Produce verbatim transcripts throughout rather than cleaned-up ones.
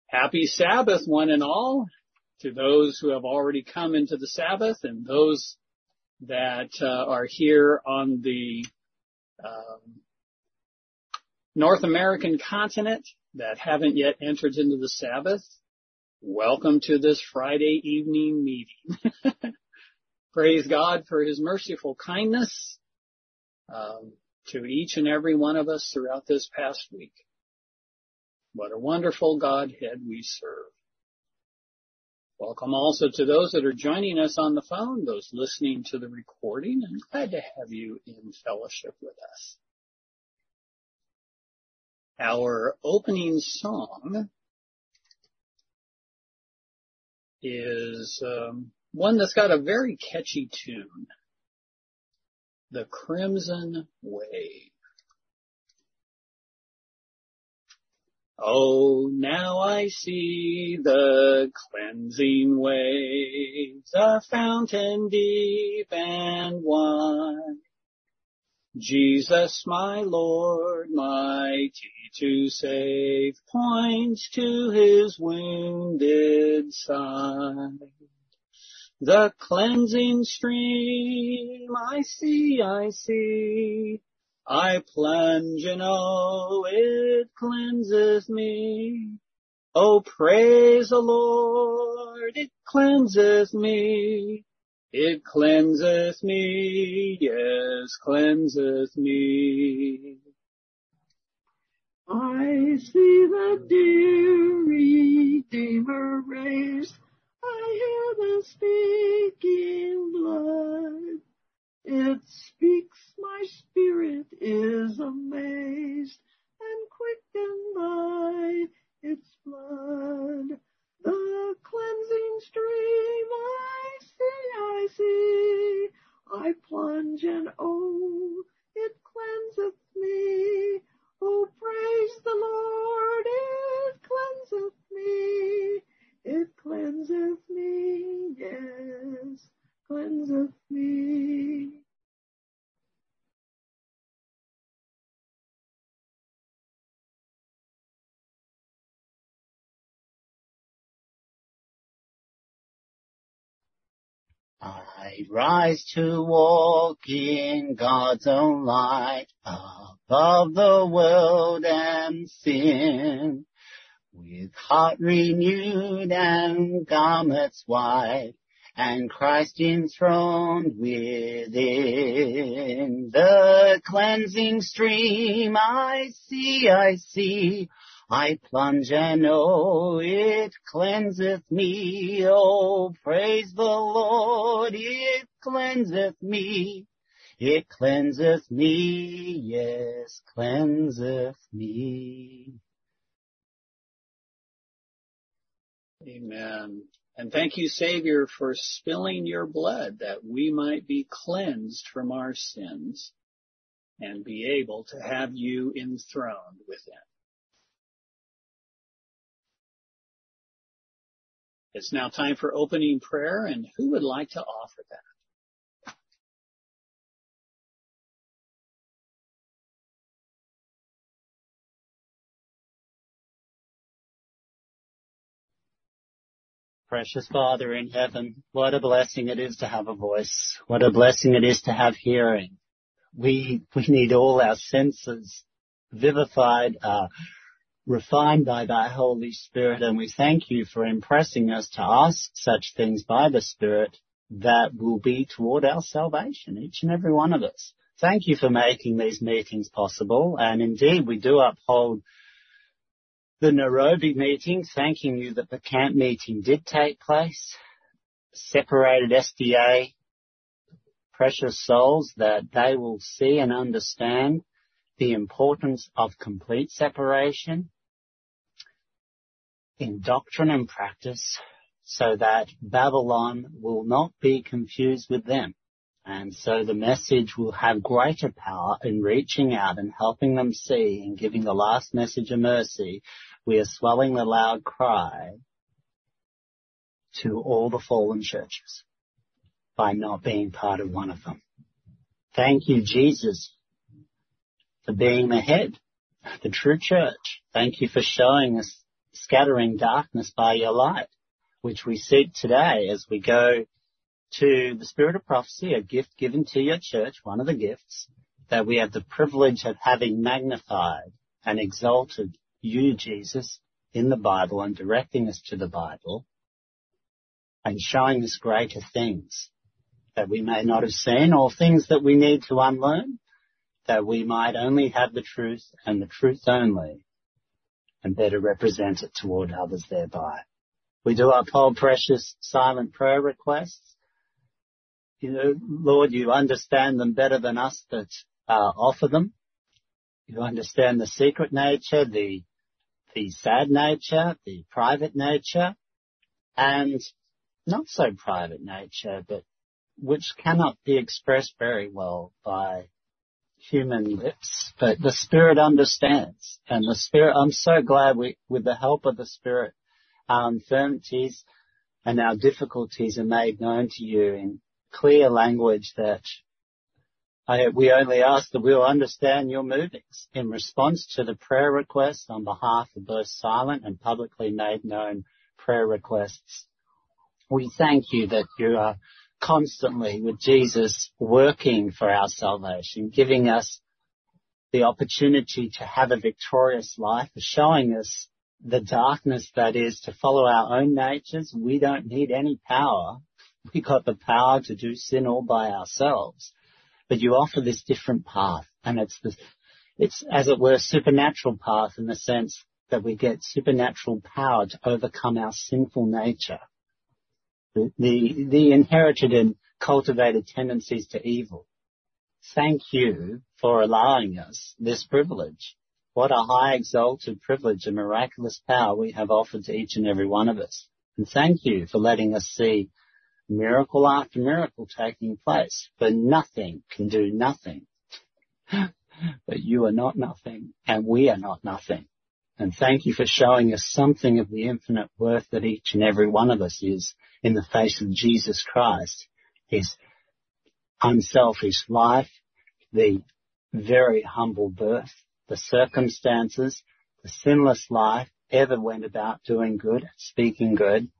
Happy Sabbath, one and all, to those who have already come into the Sabbath and those that uh, are here on the um, North American continent that haven't yet entered into the Sabbath. Welcome to this Friday evening meeting. Praise God for His merciful kindness um, to each and every one of us throughout this past week. What a wonderful Godhead we serve. Welcome also to those that are joining us on the phone, those listening to the recording, and glad to have you in fellowship with us. Our opening song is um, one that's got a very catchy tune, The Crimson Wave. Oh, now I see the cleansing waves, a fountain deep and wide. Jesus, my Lord, mighty to save, points to His wounded side. The cleansing stream, I see, I see, I plunge and oh, it cleanseth me. Oh, praise the Lord, it cleanseth me. It cleanseth me, yes, cleanseth me. I see the dear Redeemer raised. I hear the speaking blood. It speaks, my spirit is amazed and quickened by its blood. The cleansing stream I see, I see, I plunge and oh, it cleanseth me. Oh, praise the Lord, it cleanseth me. It cleanseth me, yes, cleanseth me. I rise to walk in God's own light, above the world and sin, with heart renewed and garments white, and Christ enthroned within. The cleansing stream I see, I see, I plunge and oh, it cleanseth me. Oh, praise the Lord, it cleanseth me. It cleanseth me, yes, cleanseth me. Amen. And thank you, Savior, for spilling your blood that we might be cleansed from our sins and be able to have you enthroned within. It's now time for opening prayer, and who would like to offer that? Precious Father in heaven, what a blessing it is to have a voice. What a blessing it is to have hearing. We, we need all our senses vivified, uh, refined by thy Holy Spirit, and we thank you for impressing us to ask such things by the Spirit that will be toward our salvation, each and every one of us. Thank you for making these meetings possible, and indeed we do uphold the Nairobi meeting, thanking you that the camp meeting did take place, separated S D A, precious souls, that they will see and understand the importance of complete separation in doctrine and practice, so that Babylon will not be confused with them. And so the message will have greater power in reaching out and helping them see and giving the last message of mercy. We are swelling the loud cry to all the fallen churches by not being part of one of them. Thank you, Jesus, for being the head, the true church. Thank you for showing us scattering darkness by your light, which we seek today as we go to the Spirit of Prophecy, a gift given to your church, one of the gifts, that we have the privilege of having magnified and exalted you, Jesus, in the Bible and directing us to the Bible and showing us greater things that we may not have seen, or things that we need to unlearn, that we might only have the truth and the truth only and better represent it toward others thereby. We do uphold precious silent prayer requests. You know, Lord, you understand them better than us that uh, offer them. You understand the secret nature, the the sad nature, the private nature, and not so private nature, but which cannot be expressed very well by human lips. But the Spirit understands, and the Spirit, I'm so glad we, with the help of the Spirit, our infirmities and our difficulties are made known to you in clear language that I, we only ask that we'll understand your movings in response to the prayer requests on behalf of both silent and publicly made known prayer requests. We thank you that you are constantly with Jesus working for our salvation, giving us the opportunity to have a victorious life, showing us the darkness that is to follow our own natures. We don't need any power. We got the power to do sin all by ourselves. But you offer this different path, and it's the, it's as it were a supernatural path in the sense that we get supernatural power to overcome our sinful nature, the, the, the inherited and cultivated tendencies to evil. Thank you for allowing us this privilege. What a high exalted privilege and miraculous power we have offered to each and every one of us. And thank you for letting us see miracle after miracle taking place. For nothing can do nothing. But you are not nothing, and we are not nothing. And thank you for showing us something of the infinite worth that each and every one of us is in the face of Jesus Christ. His unselfish life, the very humble birth, the circumstances, the sinless life, ever went about doing good, speaking good,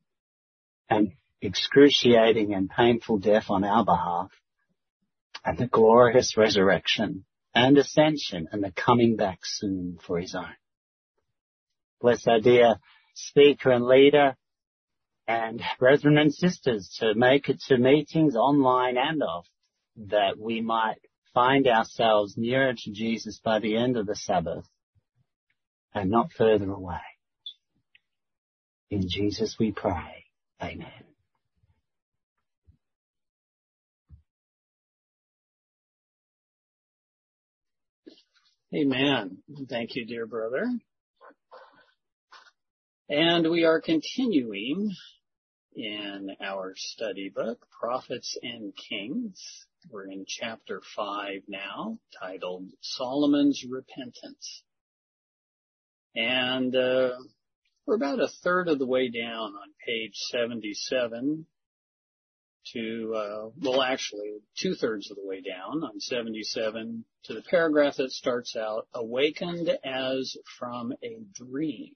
and excruciating and painful death on our behalf, and the glorious resurrection and ascension and the coming back soon for his own. Bless our dear speaker and leader and brethren and sisters to make it to meetings online and off, that we might find ourselves nearer to Jesus by the end of the Sabbath and not further away. In Jesus we pray. Amen. Amen. Thank you, dear brother. And we are continuing in our study book, Prophets and Kings. We're in chapter five now, titled Solomon's Repentance. And uh, we're about a third of the way down on page seventy-seven to, uh, well, actually two-thirds of the way down on seventy-seven to the paragraph that starts out, awakened as from a dream.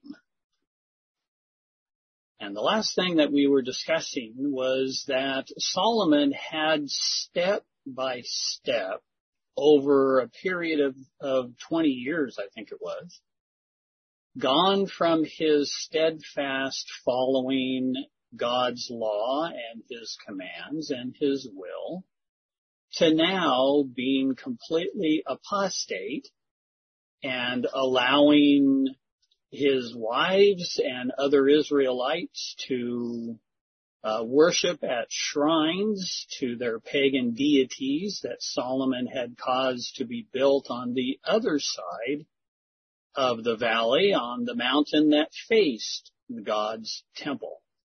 And the last thing that we were discussing was that Solomon had step by step over a period of, of twenty years, I think it was, gone from his steadfast following God's law and his commands and his will to now being completely apostate and allowing his wives and other Israelites to uh, worship at shrines to their pagan deities that Solomon had caused to be built on the other side of the valley, on the mountain that faced God's temple.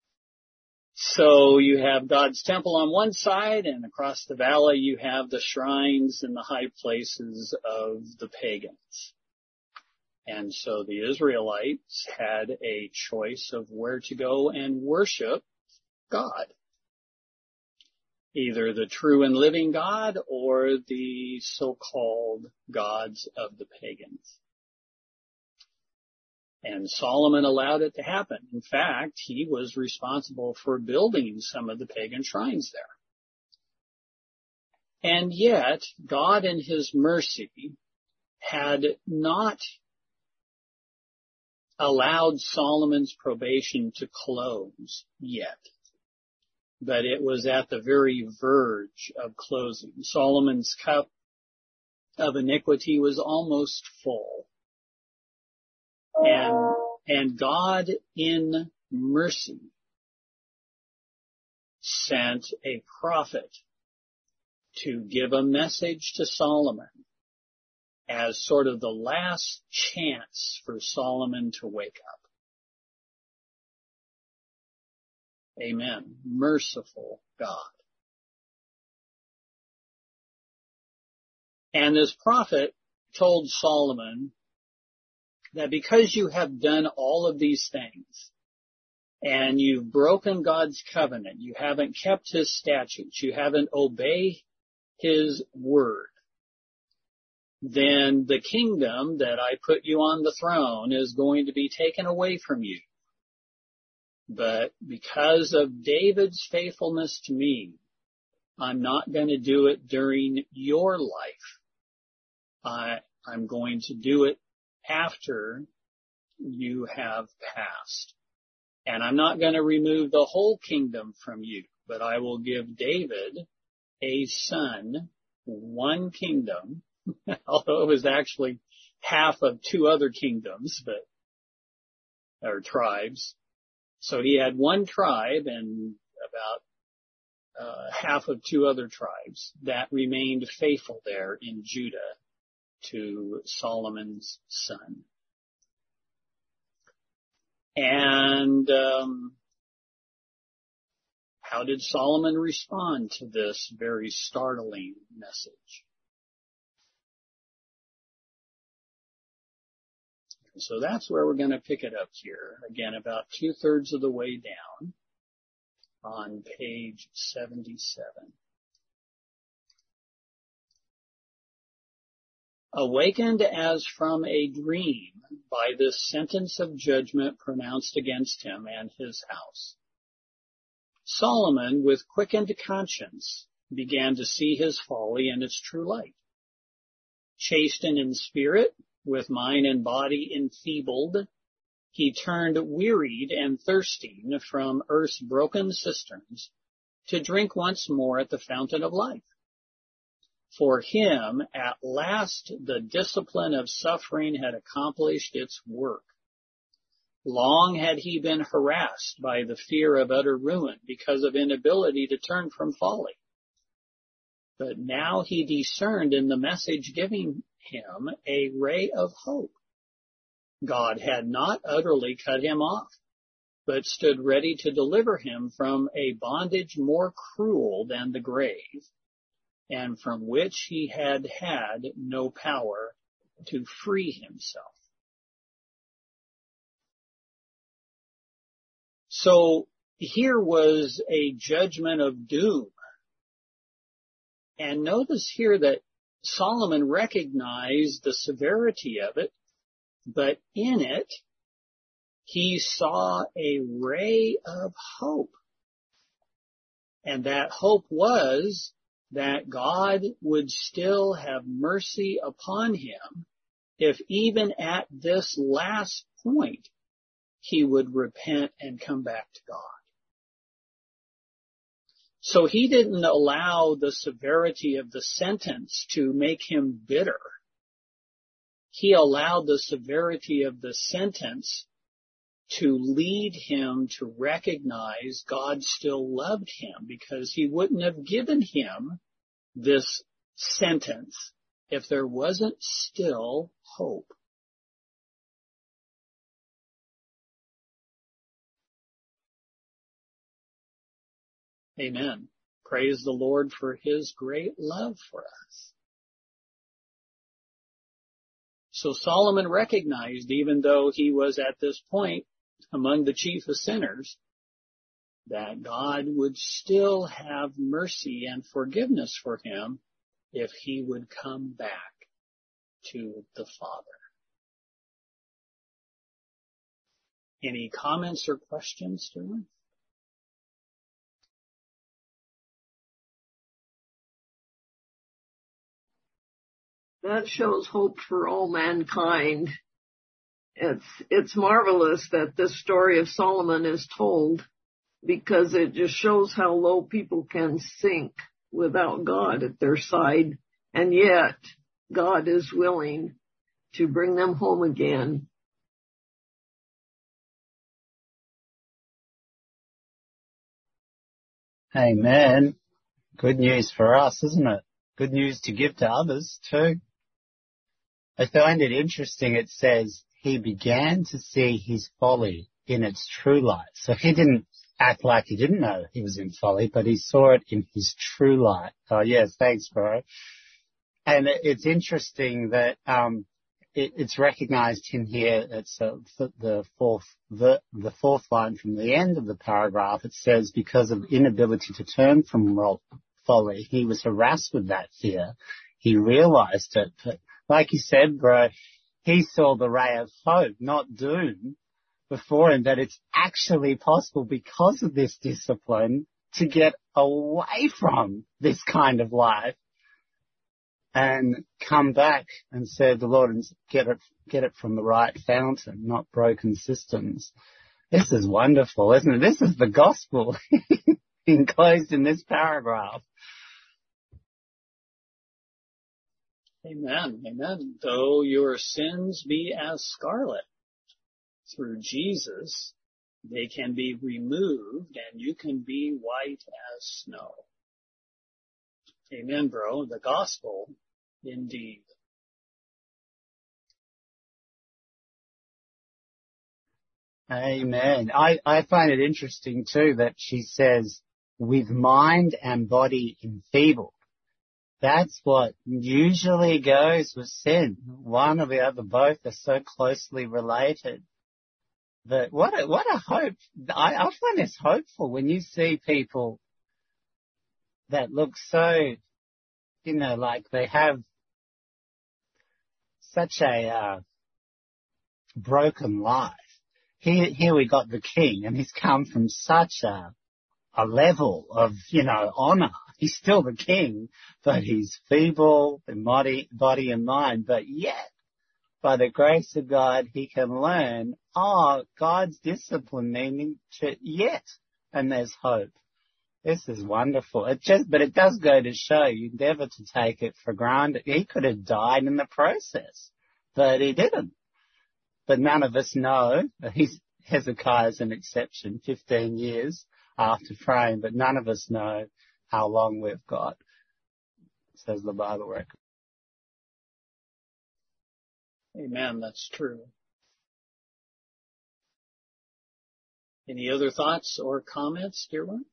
So you have God's temple on one side, and across the valley you have the shrines and the high places of the pagans. And so the Israelites had a choice of where to go and worship God. Either the true and living God or the so-called gods of the pagans. And Solomon allowed it to happen. In fact, he was responsible for building some of the pagan shrines there. And yet, God in his mercy had not allowed Solomon's probation to close yet. But it was at the very verge of closing. Solomon's cup of iniquity was almost full. And, and God in mercy sent a prophet to give a message to Solomon as sort of the last chance for Solomon to wake up. Amen. Merciful God. And this prophet told Solomon that because you have done all of these things and you've broken God's covenant, you haven't kept his statutes, you haven't obeyed his word, then the kingdom that I put you on the throne is going to be taken away from you. But because of David's faithfulness to me, I'm not going to do it during your life. I, I'm going to do it after you have passed. And I'm not going to remove the whole kingdom from you, but I will give David a son, one kingdom, although it was actually half of two other kingdoms, but, or tribes. So he had one tribe and about uh, half of two other tribes that remained faithful there in Judah to Solomon's son. And um, how did Solomon respond to this very startling message? So that's where we're going to pick it up here. Again, about two-thirds of the way down on page seventy-seven. Awakened as from a dream by this sentence of judgment pronounced against him and his house, Solomon, with quickened conscience, began to see his folly in its true light. Chastened in spirit, with mind and body enfeebled, he turned wearied and thirsting from earth's broken cisterns to drink once more at the fountain of life. For him, at last, the discipline of suffering had accomplished its work. Long had he been harassed by the fear of utter ruin because of inability to turn from folly. But now he discerned in the message giving him a ray of hope. God had not utterly cut him off, but stood ready to deliver him from a bondage more cruel than the grave, and from which he had had no power to free himself. So here was a judgment of doom. And notice here that Solomon recognized the severity of it, but in it, he saw a ray of hope. And that hope was that God would still have mercy upon him if even at this last point he would repent and come back to God. So he didn't allow the severity of the sentence to make him bitter. He allowed the severity of the sentence to lead him to recognize God still loved him, because he wouldn't have given him this sentence if there wasn't still hope. Amen. Praise the Lord for his great love for us. So Solomon recognized, even though he was at this point among the chief of sinners, that God would still have mercy and forgiveness for him if he would come back to the Father. Any comments or questions, Sterling? That shows hope for all mankind. It's, it's marvelous that this story of Solomon is told, because it just shows how low people can sink without God at their side, and yet God is willing to bring them home again. Amen. Good news for us, isn't it? Good news to give to others too. I find it interesting. It says he began to see his folly in its true light. So he didn't act like he didn't know he was in folly, but he saw it in his true light. Oh yes, thanks, bro. And it's interesting that um, it, it's recognized in here. It's uh, the fourth, the, the fourth line from the end of the paragraph. It says, because of inability to turn from folly, he was harassed with that fear. He realized it. But like you said, bro, he saw the ray of hope, not doom, before him, that it's actually possible because of this discipline to get away from this kind of life and come back and serve the Lord and get it, get it from the right fountain, not broken systems. This is wonderful, isn't it? This is the gospel enclosed in this paragraph. Amen. Amen. Though your sins be as scarlet, through Jesus, they can be removed and you can be white as snow. Amen, bro. The gospel, indeed. Amen. I, I find it interesting too that she says, with mind and body enfeebled. That's what usually goes with sin. One or the other, both are so closely related. But what a, what a hope. I, I find this hopeful when you see people that look so, you know, like they have such a uh, broken life. Here, here we got the king, and he's come from such a, a level of, you know, honor. He's still the king, but he's feeble in body, body and mind. But yet, by the grace of God, he can learn, oh, God's discipline meaning to yet, and there's hope. This is wonderful. It just, but it does go to show you never to take it for granted. He could have died in the process, but he didn't. But none of us know. He's, Hezekiah's an exception, fifteen years after praying, but none of us know how long we've got, says the Bible record. Amen. That's true. Any other thoughts or comments, dear ones?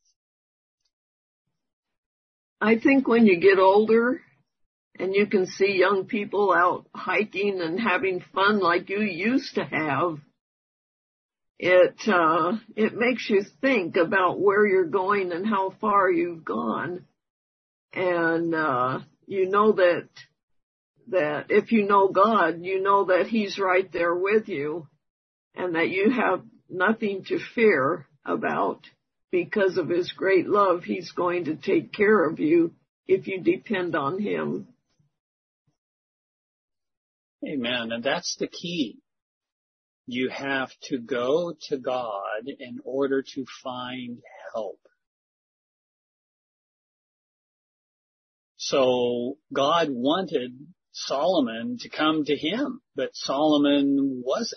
I think when you get older and you can see young people out hiking and having fun like you used to have, it, uh, it makes you think about where you're going and how far you've gone. And, uh, you know that, that if you know God, you know that He's right there with you and that you have nothing to fear about. Because of His great love, He's going to take care of you if you depend on Him. Amen. And that's the key. You have to go to God in order to find help. So God wanted Solomon to come to Him, but Solomon wasn't.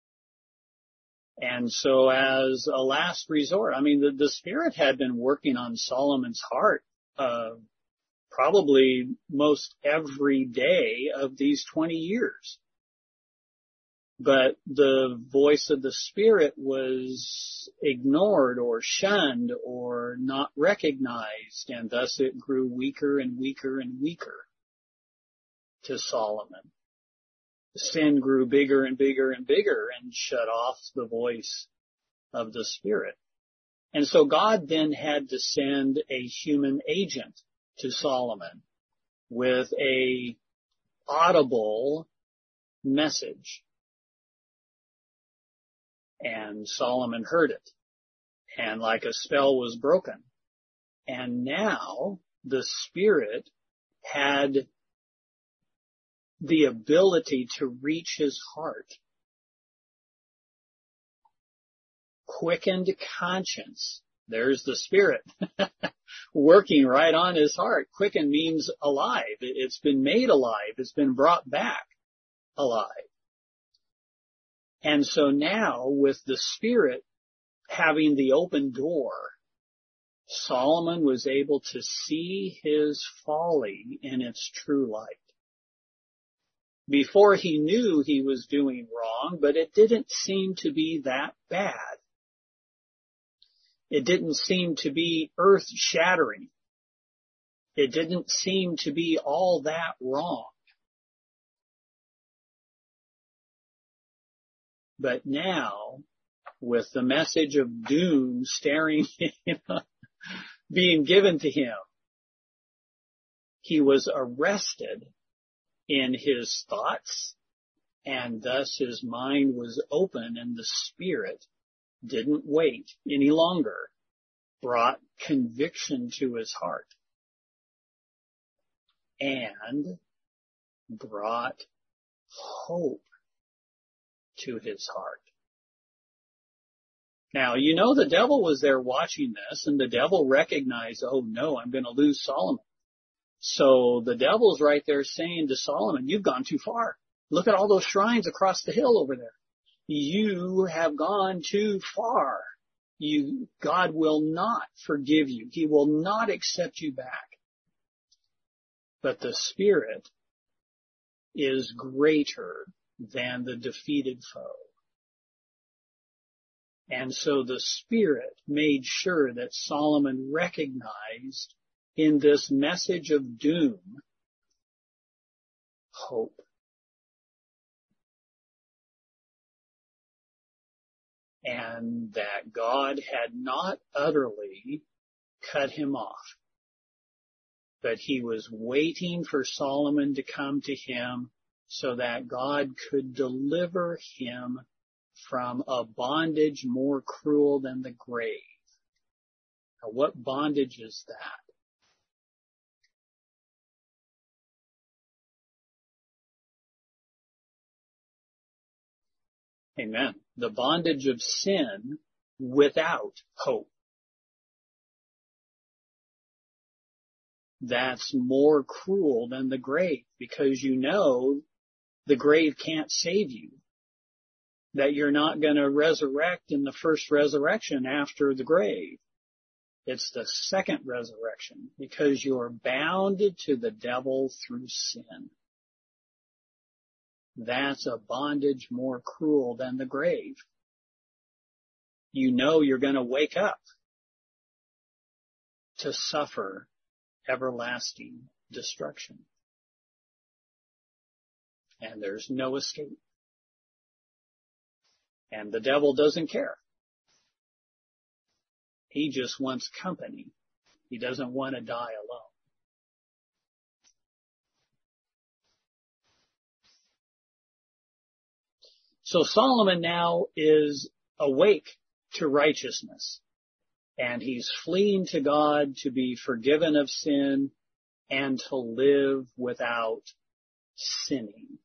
And so as a last resort, I mean, the, the Spirit had been working on Solomon's heart, uh, probably most every day of these twenty years. But the voice of the Spirit was ignored or shunned or not recognized, and thus it grew weaker and weaker and weaker to Solomon. Sin grew bigger and bigger and bigger and shut off the voice of the Spirit. And so God then had to send a human agent to Solomon with a audible message. And Solomon heard it, and like a spell was broken. And now the Spirit had the ability to reach his heart. Quickened conscience. There's the Spirit working right on his heart. Quicken means alive. It's been made alive. It's been brought back alive. And so now, with the Spirit having the open door, Solomon was able to see his folly in its true light. Before he knew he was doing wrong, but it didn't seem to be that bad. It didn't seem to be earth-shattering. It didn't seem to be all that wrong. But now, with the message of doom staring, being given to him, he was arrested in his thoughts, and thus his mind was open, and the Spirit didn't wait any longer, brought conviction to his heart, and brought hope to his heart. Now, you know the devil was there watching this, and the devil recognized, oh no, I'm going to lose Solomon. So the devil's right there saying to Solomon, you've gone too far. Look at all those shrines across the hill over there. You have gone too far. You, God will not forgive you. He will not accept you back. But the Spirit is greater than the defeated foe. And so the Spirit made sure that Solomon recognized in this message of doom, hope. And that God had not utterly cut him off, but he was waiting for Solomon to come to him so that God could deliver him from a bondage more cruel than the grave. Now, what bondage is that? Amen. The bondage of sin without hope. That's more cruel than the grave, because you know the grave can't save you. That you're not going to resurrect in the first resurrection after the grave. It's the second resurrection, because you're bound to the devil through sin. That's a bondage more cruel than the grave. You know you're going to wake up to suffer everlasting destruction. And there's no escape. And the devil doesn't care. He just wants company. He doesn't want to die alone. So Solomon now is awake to righteousness, and he's fleeing to God to be forgiven of sin and to live without sinning.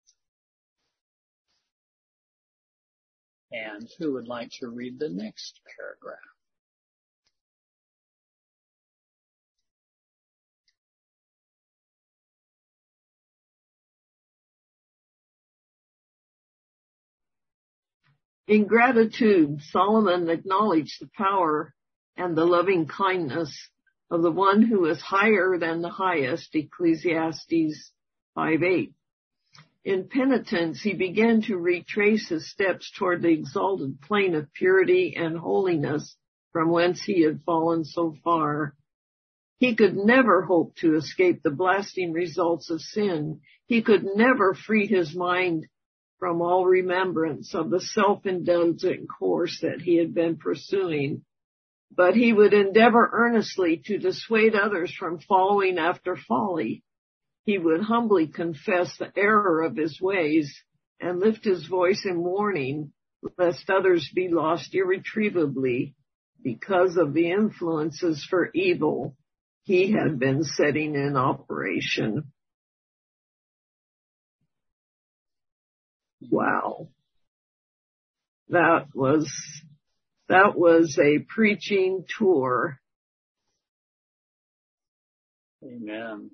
And who would like to read the next paragraph? In gratitude, Solomon acknowledged the power and the loving kindness of the one who is higher than the highest, Ecclesiastes five eight. In penitence, he began to retrace his steps toward the exalted plane of purity and holiness from whence he had fallen so far. He could never hope to escape the blasting results of sin. He could never free his mind from all remembrance of the self-indulgent course that he had been pursuing. But he would endeavor earnestly to dissuade others from following after folly. He would humbly confess the error of his ways and lift his voice in warning lest others be lost irretrievably because of the influences for evil he had been setting in operation. Wow. That was, that was a preaching tour. Amen.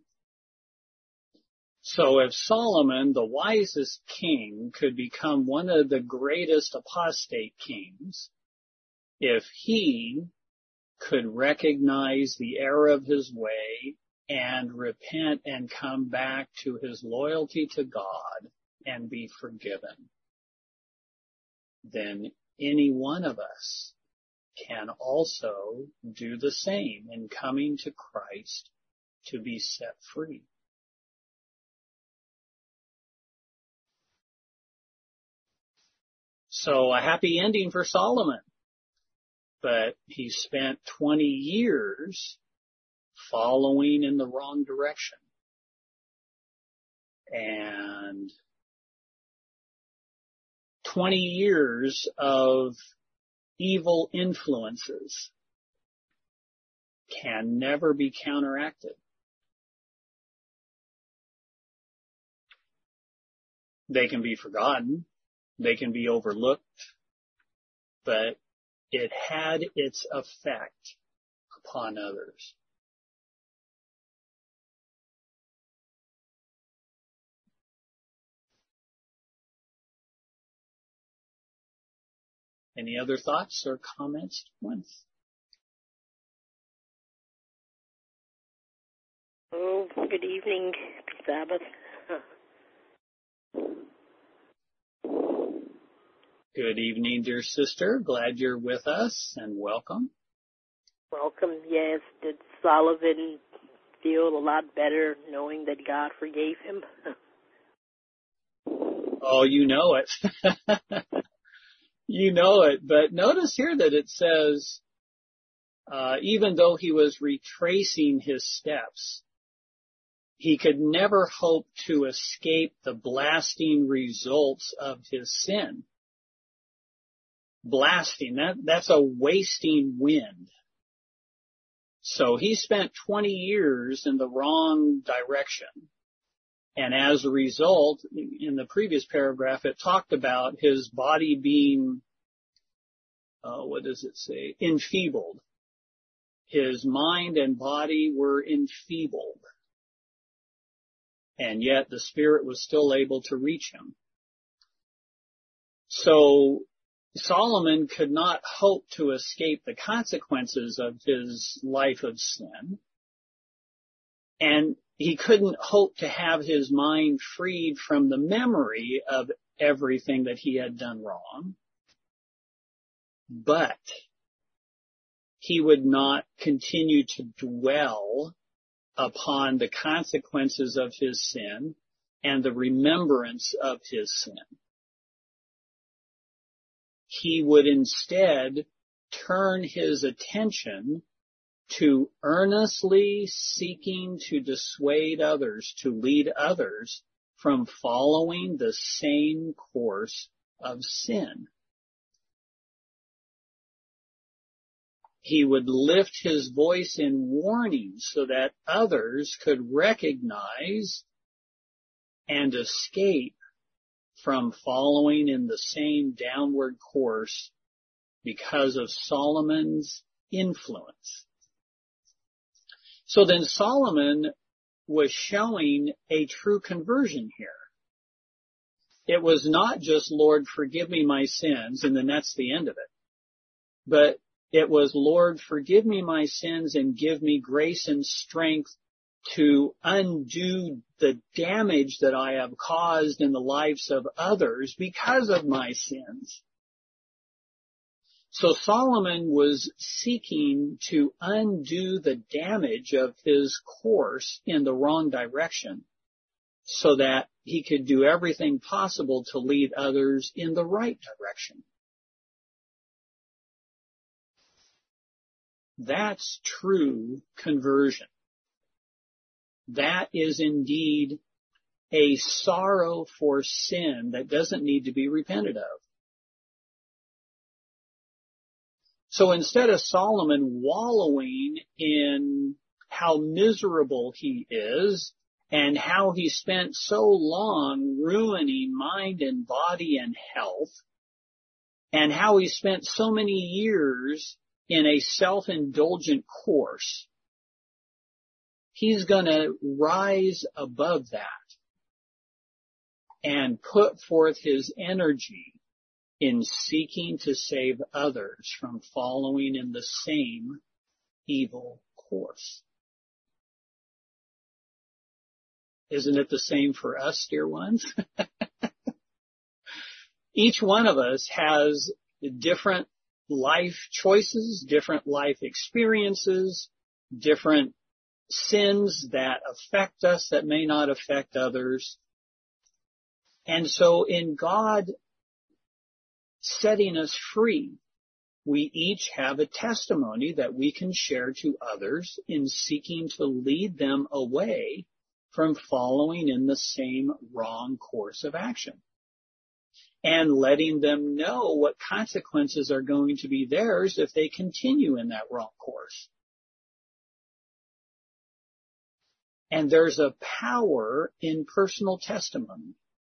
So if Solomon, the wisest king, could become one of the greatest apostate kings, if he could recognize the error of his way and repent and come back to his loyalty to God and be forgiven, then any one of us can also do the same in coming to Christ to be set free. So a happy ending for Solomon, but he spent twenty years following in the wrong direction. And twenty years of evil influences can never be counteracted. They can be forgotten. They can be overlooked, but it had its effect upon others. Any other thoughts or comments, Once? Oh, good evening, Sabbath. Good evening, dear sister. Glad you're with us and welcome. Welcome. Yes, did Solomon feel a lot better knowing that God forgave him? Oh, you know it. You know it. But notice here that it says, uh, even though he was retracing his steps, he could never hope to escape the blasting results of his sin. Blasting, that, that's a wasting wind. So he spent twenty years in the wrong direction. And as a result, in the previous paragraph, it talked about his body being, uh, what does it say? Enfeebled. His mind and body were enfeebled. And yet the Spirit was still able to reach him. So Solomon could not hope to escape the consequences of his life of sin. And he couldn't hope to have his mind freed from the memory of everything that he had done wrong. But he would not continue to dwell upon the consequences of his sin and the remembrance of his sin. He would instead turn his attention to earnestly seeking to dissuade others, to lead others from following the same course of sin. He would lift his voice in warning so that others could recognize and escape from following in the same downward course because of Solomon's influence. So then Solomon was showing a true conversion here. It was not just, Lord, forgive me my sins, and then that's the end of it. But it was, Lord, forgive me my sins and give me grace and strength to undo the damage that I have caused in the lives of others because of my sins. So Solomon was seeking to undo the damage of his course in the wrong direction so that he could do everything possible to lead others in the right direction. That's true conversion. That is indeed a sorrow for sin that doesn't need to be repented of. So instead of Solomon wallowing in how miserable he is and how he spent so long ruining mind and body and health, and how he spent so many years in a self-indulgent course, he's going to rise above that and put forth his energy in seeking to save others from following in the same evil course. Isn't it the same for us, dear ones? Each one of us has different life choices, different life experiences, different sins that affect us that may not affect others. And so in God setting us free, we each have a testimony that we can share to others in seeking to lead them away from following in the same wrong course of action, and letting them know what consequences are going to be theirs if they continue in that wrong course. And there's a power in personal testimony.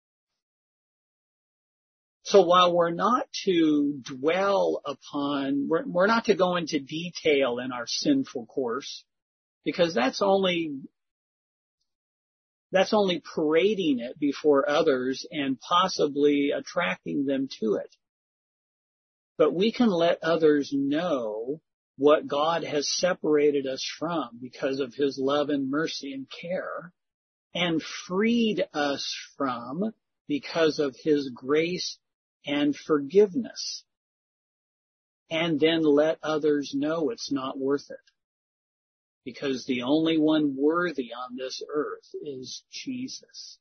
So while we're not to dwell upon, we're, we're not to go into detail in our sinful course, because that's only That's only parading it before others and possibly attracting them to it. But we can let others know what God has separated us from because of his love and mercy and care, and freed us from because of his grace and forgiveness. And then let others know it's not worth it, because the only one worthy on this earth is Jesus.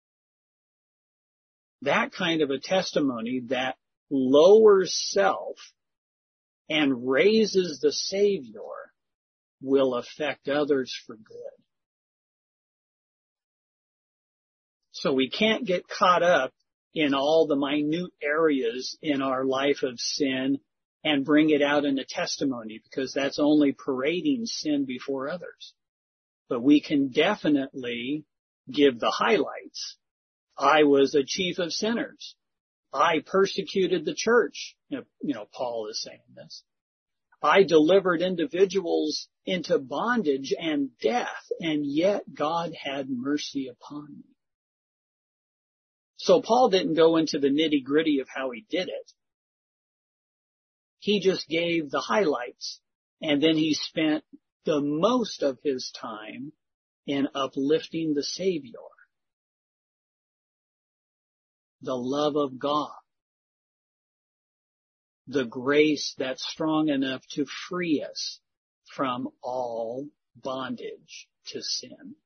That kind of a testimony that lowers self and raises the Savior will affect others for good. So we can't get caught up in all the minute areas in our life of sin and bring it out in a testimony, because that's only parading sin before others. But we can definitely give the highlights. I was a chief of sinners. I persecuted the church. You know, you know, Paul is saying this. I delivered individuals into bondage and death, and yet God had mercy upon me. So Paul didn't go into the nitty-gritty of how he did it. He just gave the highlights, and then he spent the most of his time in uplifting the Savior, the love of God, the grace that's strong enough to free us from all bondage to sin.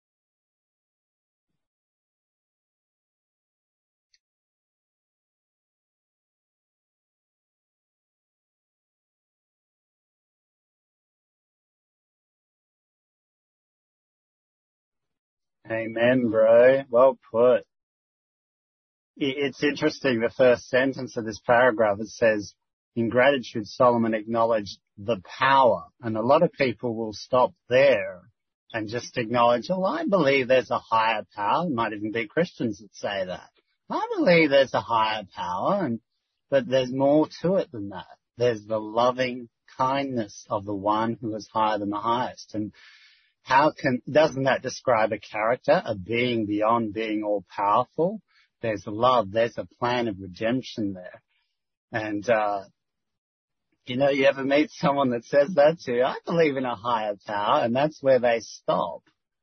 Amen, bro. Well put. It's interesting, the first sentence of this paragraph, it says, in gratitude, Solomon acknowledged the power. And a lot of people will stop there and just acknowledge, oh, I believe there's a higher power. It might even be Christians that say that. I believe there's a higher power, and but there's more to it than that. There's the loving kindness of the one who is higher than the highest. And how can, doesn't that describe a character, a being beyond being all powerful? There's love, there's a plan of redemption there. And, uh, you know, you ever meet someone that says that to you? I believe in a higher power, and that's where they stop.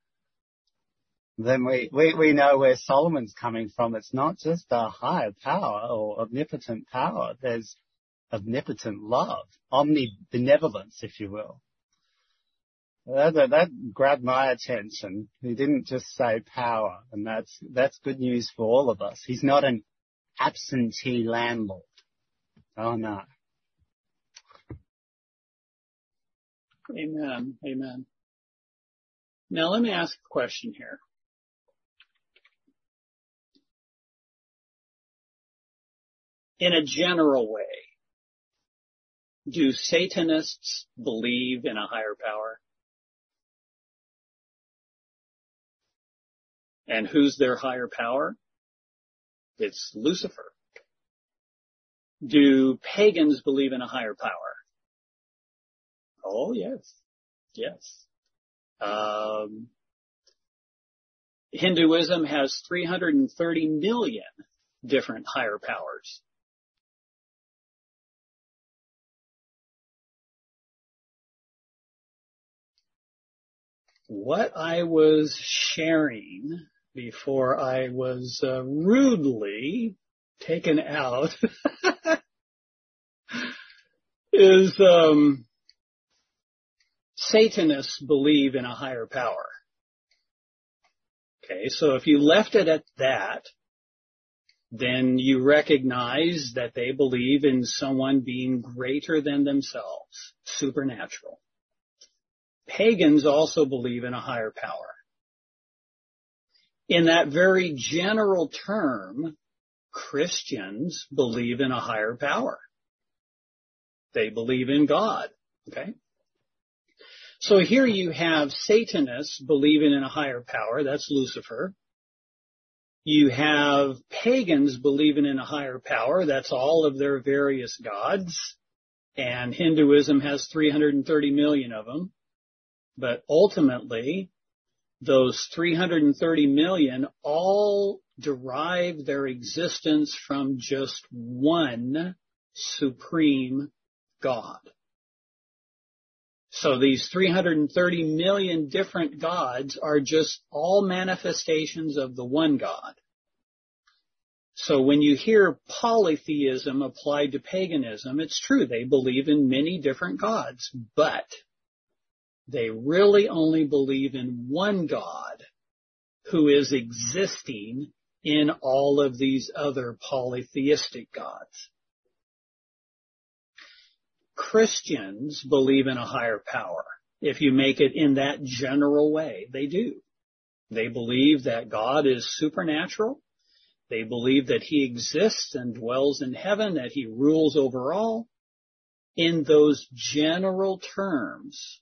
Then we, we, we know where Solomon's coming from. It's not just a higher power or omnipotent power. There's omnipotent love, omnibenevolence, if you will. That, that, that grabbed my attention. He didn't just say power, and that's that's good news for all of us. He's not an absentee landlord. Oh, no. Amen. Amen. Now, let me ask a question here. In a general way, Do Satanists believe in a higher power? And who's their higher power? It's Lucifer. Do pagans believe in a higher power? Oh, yes. Yes. Um, Hinduism has three hundred thirty million different higher powers. What I was sharing before I was uh, rudely taken out is um, Satanists believe in a higher power. Okay, so if you left it at that, then you recognize that they believe in someone being greater than themselves, supernatural. Pagans also believe in a higher power. In that very general term, Christians believe in a higher power. They believe in God. Okay? So here you have Satanists believing in a higher power. That's Lucifer. You have pagans believing in a higher power. That's all of their various gods. And Hinduism has three hundred thirty million of them. But ultimately, those three hundred thirty million all derive their existence from just one supreme God. So these three hundred thirty million different gods are just all manifestations of the one God. So when you hear polytheism applied to paganism, it's true, they believe in many different gods, but they really only believe in one God who is existing in all of these other polytheistic gods. Christians believe in a higher power. If you make it in that general way, they do. They believe that God is supernatural. They believe that he exists and dwells in heaven, that he rules over all. In those general terms,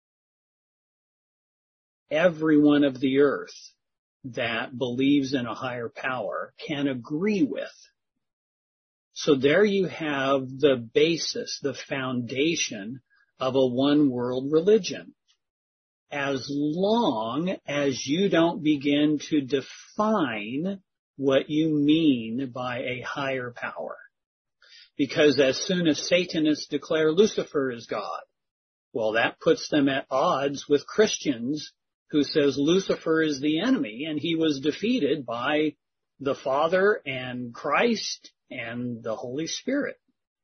everyone of the earth that believes in a higher power can agree with. So there you have the basis, the foundation of a one world religion. As long as you don't begin to define what you mean by a higher power. Because as soon as Satanists declare Lucifer as God, well, that puts them at odds with Christians who says Lucifer is the enemy and he was defeated by the Father and Christ and the Holy Spirit.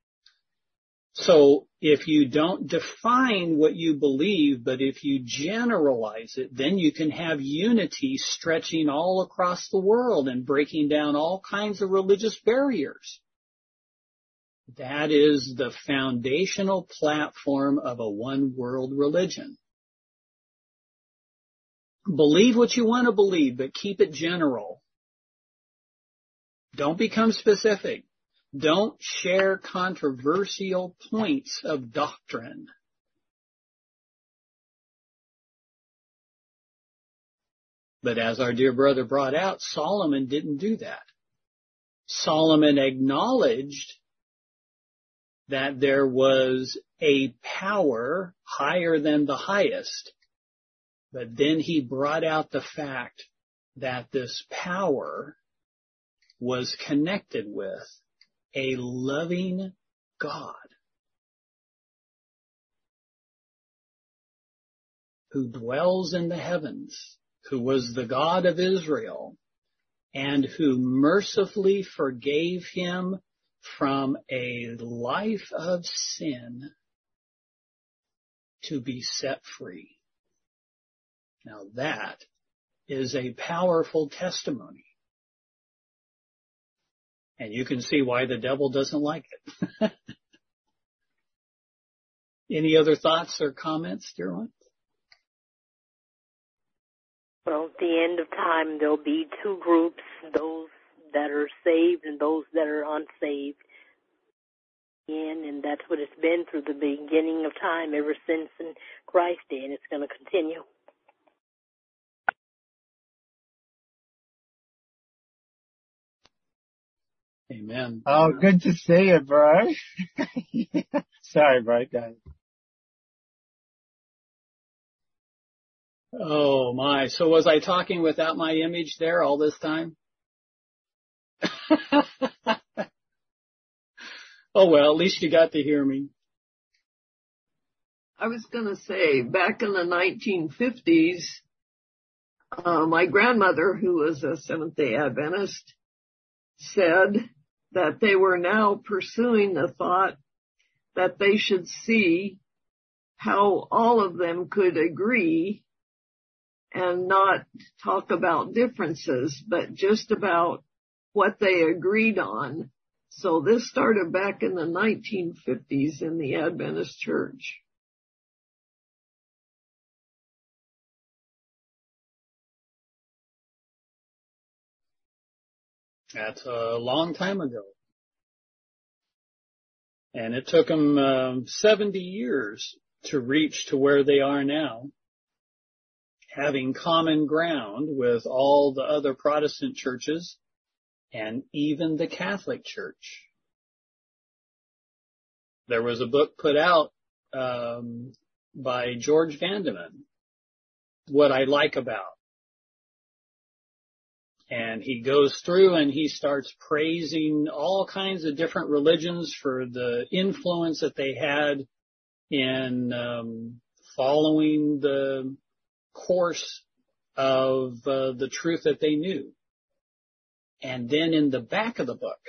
So if you don't define what you believe, but if you generalize it, then you can have unity stretching all across the world and breaking down all kinds of religious barriers. That is the foundational platform of a one world religion. Believe what you want to believe, but keep it general. Don't become specific. Don't share controversial points of doctrine. But as our dear brother brought out, Solomon didn't do that. Solomon acknowledged that there was a power higher than the highest, but then he brought out the fact that this power was connected with a loving God who dwells in the heavens, who was the God of Israel, and who mercifully forgave him from a life of sin to be set free. Now that is a powerful testimony. And you can see why the devil doesn't like it. Any other thoughts or comments, dear one? Well, at the end of time, there'll be two groups, those that are saved and those that are unsaved. in, and that's what it's been through the beginning of time ever since in Christ's day, and it's going to continue. Amen. Oh, good to see you, bro. Sorry, bro. Go. Oh my. So was I talking without my image there all this time? Oh well, at least you got to hear me. I was going to say, back in the nineteen fifties, uh, my grandmother, who was a Seventh-day Adventist, said that they were now pursuing the thought that they should see how all of them could agree and not talk about differences, but just about what they agreed on. So this started back in the nineteen fifties in the Adventist Church. That's a long time ago. And it took them um, seventy years to reach to where they are now, having common ground with all the other Protestant churches and even the Catholic Church. There was a book put out um, by George Vandeman, What I Like About. And he goes through and he starts praising all kinds of different religions for the influence that they had in um, following the course of uh, the truth that they knew. And then in the back of the book,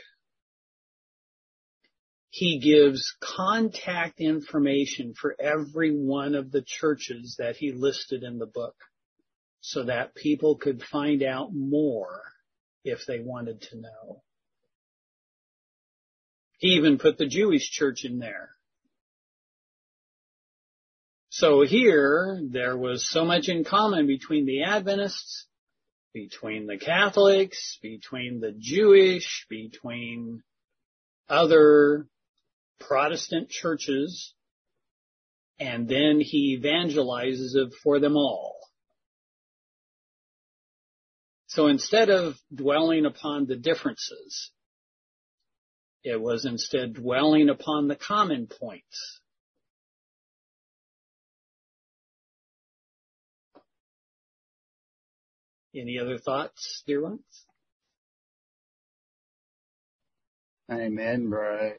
he gives contact information for every one of the churches that he listed in the book, so that people could find out more if they wanted to know. He even put the Jewish church in there. So here, there was so much in common between the Adventists, between the Catholics, between the Jewish, between other Protestant churches, and then he evangelizes it for them all. So instead of dwelling upon the differences, it was instead dwelling upon the common points. Any other thoughts, dear ones? Amen, bro.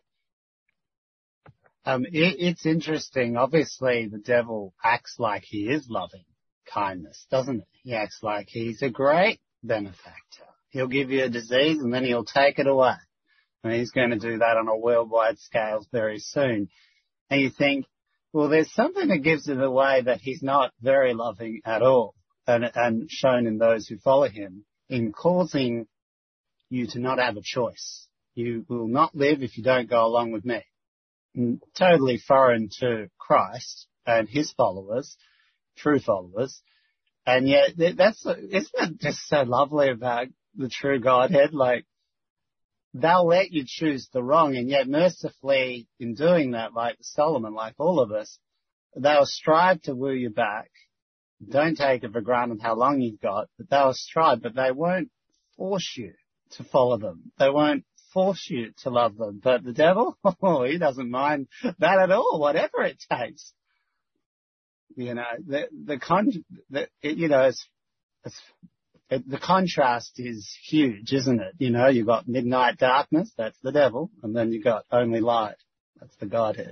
Um, it, it's interesting. Obviously, the devil acts like he is loving kindness, doesn't he? He acts like he's a great benefactor. He'll give you a disease and then he'll take it away. And he's going to do that on a worldwide scale very soon. And you think, well, there's something that gives it away that he's not very loving at all, and, and shown in those who follow him, in causing you to not have a choice. You will not live if you don't go along with me. And totally foreign to Christ and his followers, true followers. And yet, that's, isn't it just so lovely about the true Godhead? Like, they'll let you choose the wrong, and yet mercifully in doing that, like Solomon, like all of us, they'll strive to woo you back. Don't take it for granted how long you've got, but they'll strive, but they won't force you to follow them. They won't force you to love them. But the devil, oh, he doesn't mind that at all, whatever it takes. You know, the, the con, the, it, you know, it's, it's, it, the contrast is huge, isn't it? You know, you've got midnight darkness, that's the devil, and then you've got only light, that's the Godhead.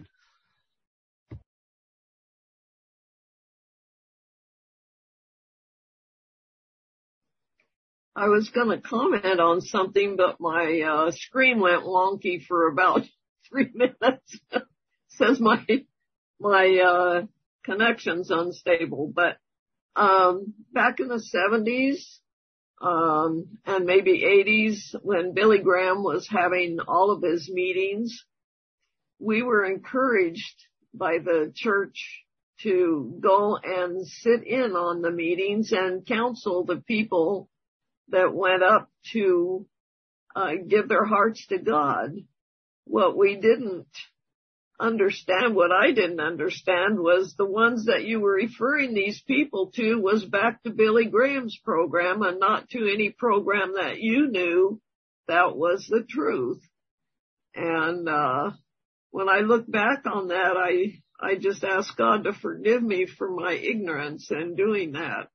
I was going to comment on something, but my uh, screen went wonky for about three minutes. Says my my uh, connection's unstable. But um, back in the seventies um, and maybe eighties, when Billy Graham was having all of his meetings, we were encouraged by the church to go and sit in on the meetings and counsel the people that went up to uh, give their hearts to God. What we didn't understand. What I didn't understand was the ones that you were referring these people to was back to Billy Graham's program and not to any program that you knew that was the truth. And, uh, when I look back on that, I, I just ask God to forgive me for my ignorance in doing that.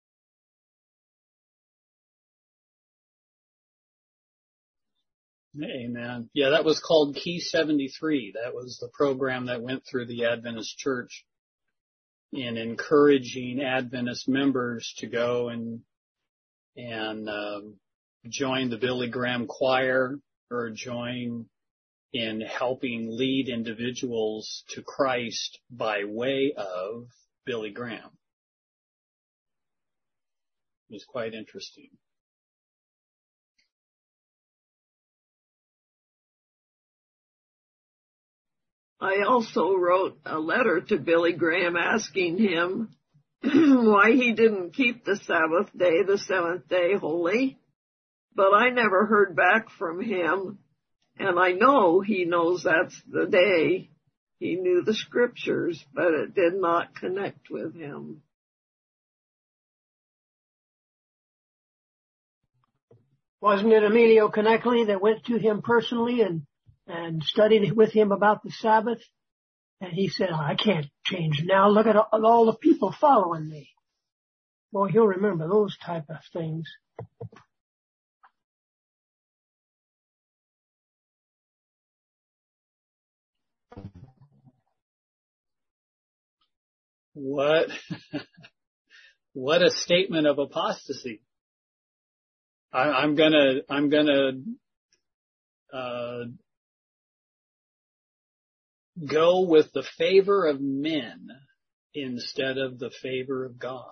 Amen. Yeah, that was called Key seventy-three. That was the program that went through the Adventist Church in encouraging Adventist members to go and and um, join the Billy Graham choir or join in helping lead individuals to Christ by way of Billy Graham. It was quite interesting. I also wrote a letter to Billy Graham asking him why he didn't keep the Sabbath day, the seventh day, holy, but I never heard back from him, and I know he knows that's the day. He knew the scriptures, but it did not connect with him. Wasn't it Emilio Canecli that went to him personally and and studied with him about the Sabbath? And he said, oh, I can't change now. Look at all, all the people following me. Boy, he'll remember those type of things. What, what a statement of apostasy. I, I'm gonna, I'm gonna, uh, go with the favor of men instead of the favor of God.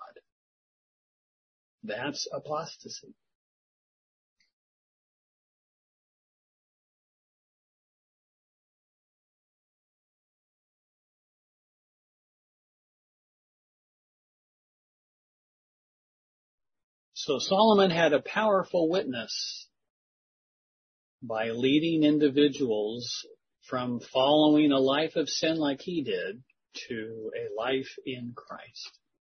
That's apostasy. So Solomon had a powerful witness by leading individuals from following a life of sin like he did to a life in Christ.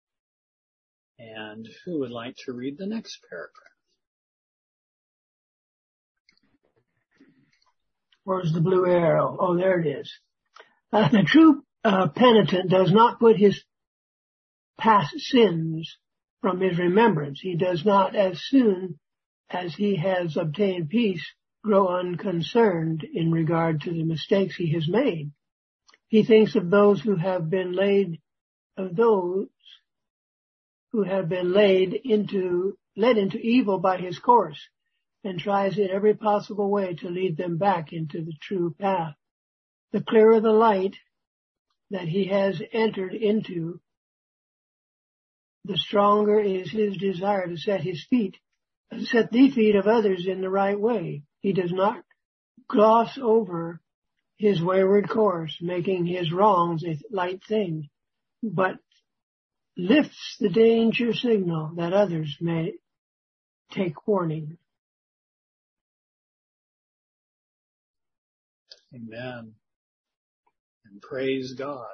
And who would like to read the next paragraph? Where's the blue arrow? Oh, there it is. Uh, the true uh, penitent does not put his past sins from his remembrance. He does not, as soon as he has obtained peace, grow unconcerned in regard to the mistakes he has made. He thinks of those who have been laid, of those who have been laid into, led into evil by his course, and tries in every possible way to lead them back into the true path. The clearer the light that he has entered into, the stronger is his desire to set his feet, set the feet of others in the right way. He does not gloss over his wayward course, making his wrongs a light thing, but lifts the danger signal that others may take warning. Amen. And praise God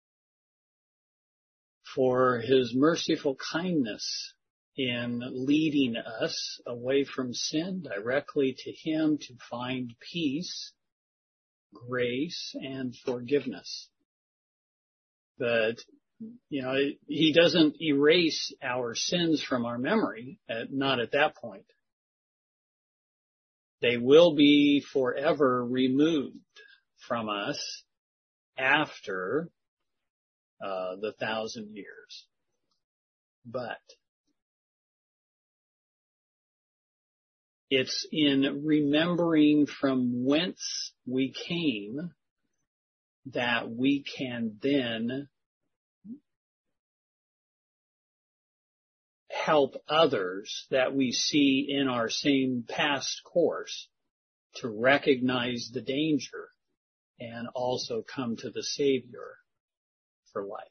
for his merciful kindness in leading us away from sin directly to him to find peace, grace, and forgiveness. But, you know, he doesn't erase our sins from our memory, at, not at that point. They will be forever removed from us after uh, the thousand years. But it's in remembering from whence we came that we can then help others that we see in our same past course to recognize the danger and also come to the Savior for life.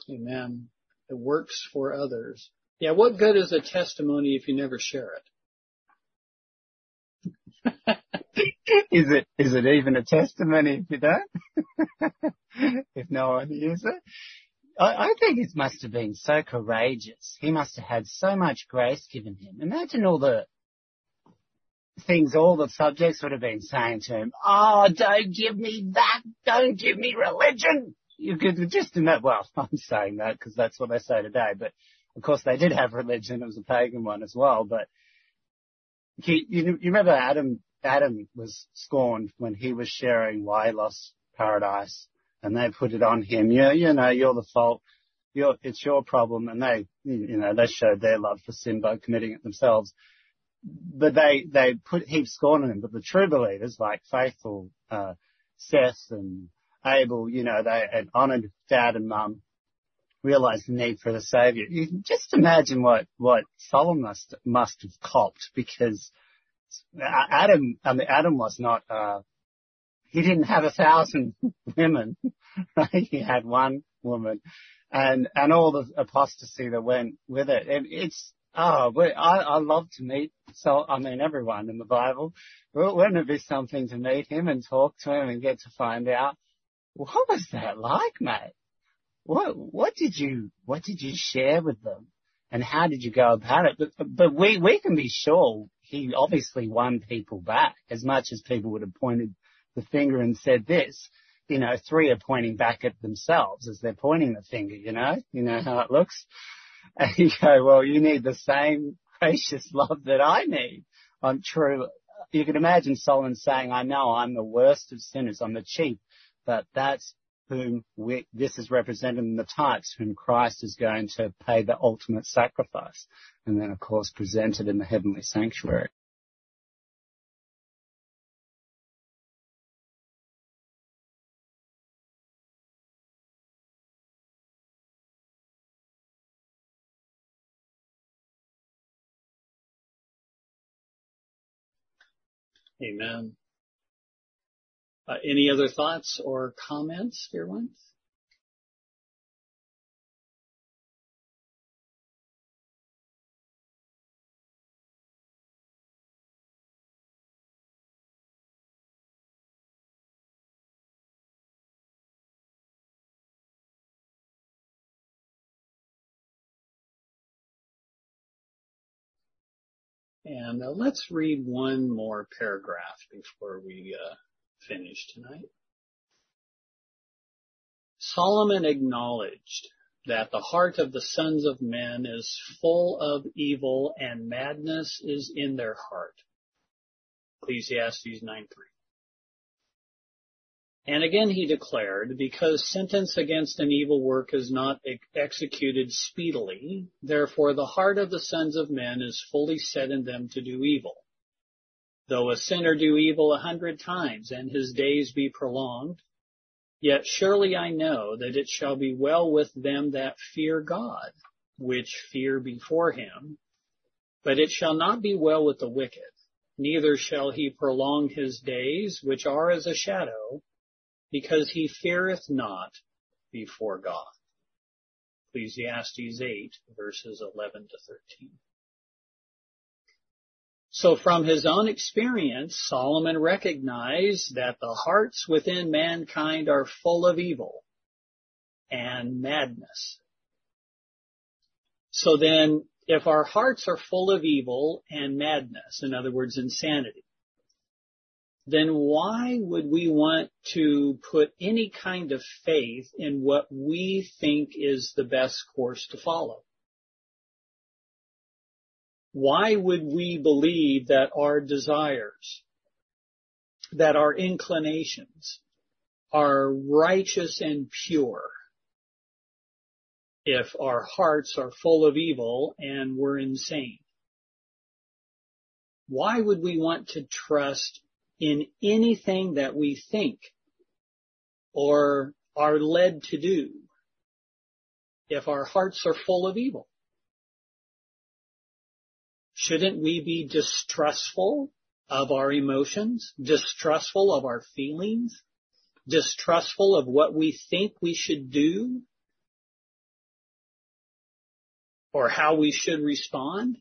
Amen. It works for others. Yeah, what good is a testimony if you never share it? Is it, is it even a testimony if you don't? If no one hears it? I, I think it must have been so courageous. He must have had so much grace given him. Imagine all the things all the subjects would have been saying to him. Oh, don't give me that. Don't give me religion. You could just imagine, well, I'm saying that because that's what they say today, but of course they did have religion. It was a pagan one as well, but he, you, you remember Adam, Adam was scorned when he was sharing why he lost paradise, and they put it on him. Yeah, you know, you're the fault. You're, it's your problem. And they, you know, they showed their love for sin by committing it themselves. But they, they put heaps scorn on him. But the true believers, like faithful, uh, Seth and Abel, you know, they had honored dad and mum, realized the need for the savior. You can just imagine what, what Solomon must, must have copped, because Adam, I mean, Adam was not, uh, he didn't have a thousand women, right? He had one woman, and, and all the apostasy that went with it. And it's, oh, I, I love to meet, so, I mean, everyone in the Bible. Wouldn't it be something to meet him and talk to him and get to find out, what was that like, mate? What, what did you, what did you share with them? And how did you go about it? But, but we, we can be sure he obviously won people back, as much as people would have pointed the finger and said this. You know, three are pointing back at themselves as they're pointing the finger, you know? You know how it looks? And you go, well, you need the same gracious love that I need. I'm true. You can imagine Solomon saying, I know I'm the worst of sinners. I'm the chief, but that's whom we, this is represented in the types whom Christ is going to pay the ultimate sacrifice. And then, of course, presented in the heavenly sanctuary. Amen. Uh, any other thoughts or comments, dear ones? And uh, let's read one more paragraph before we uh, finish tonight. Solomon acknowledged that the heart of the sons of men is full of evil and madness is in their heart. Ecclesiastes nine three. And again he declared, because sentence against an evil work is not ex- executed speedily, therefore the heart of the sons of men is fully set in them to do evil. Though a sinner do evil a hundred times and his days be prolonged, yet surely I know that it shall be well with them that fear God, which fear before him. But it shall not be well with the wicked, neither shall he prolong his days, which are as a shadow, because he feareth not before God. Ecclesiastes eight, verses eleven to thirteen. So from his own experience, Solomon recognized that the hearts within mankind are full of evil and madness. So then, if our hearts are full of evil and madness, in other words, insanity, then why would we want to put any kind of faith in what we think is the best course to follow? Why would we believe that our desires, that our inclinations are righteous and pure if our hearts are full of evil and we're insane? Why would we want to trust in anything that we think or are led to do if our hearts are full of evil? Shouldn't we be distrustful of our emotions, distrustful of our feelings, distrustful of what we think we should do or how we should respond?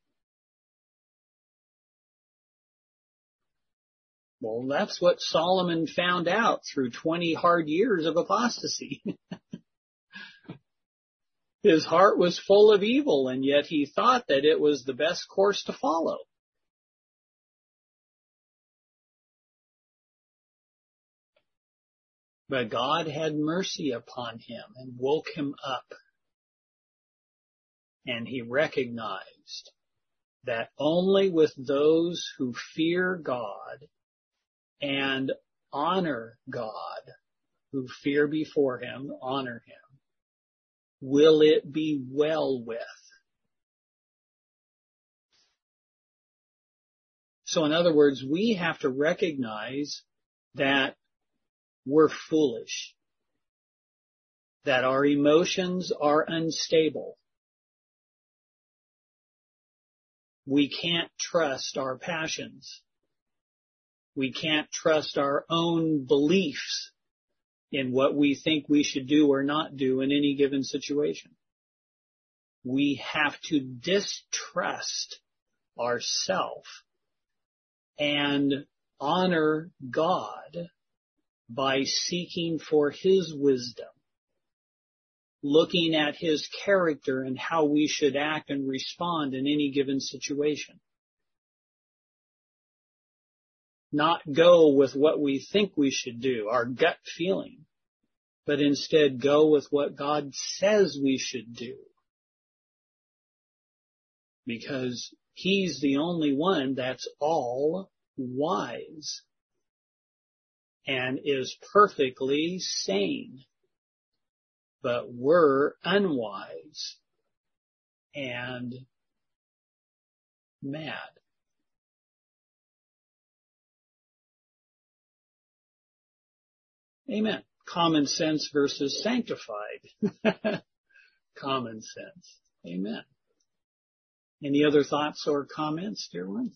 Well, that's what Solomon found out through twenty hard years of apostasy. His heart was full of evil, and yet he thought that it was the best course to follow. But God had mercy upon him and woke him up. And he recognized that only with those who fear God and honor God, who fear before him, honor him, will it be well with. So in other words, we have to recognize that we're foolish, that our emotions are unstable. We can't trust our passions. We can't trust our own beliefs in what we think we should do or not do in any given situation. We have to distrust ourselves and honor God by seeking for his wisdom, looking at his character and how we should act and respond in any given situation. Not go with what we think we should do, our gut feeling, but instead go with what God says we should do. Because he's the only one that's all wise and is perfectly sane. But we're unwise and mad. Amen. Common sense versus sanctified. Common sense. Amen. Any other thoughts or comments, dear ones?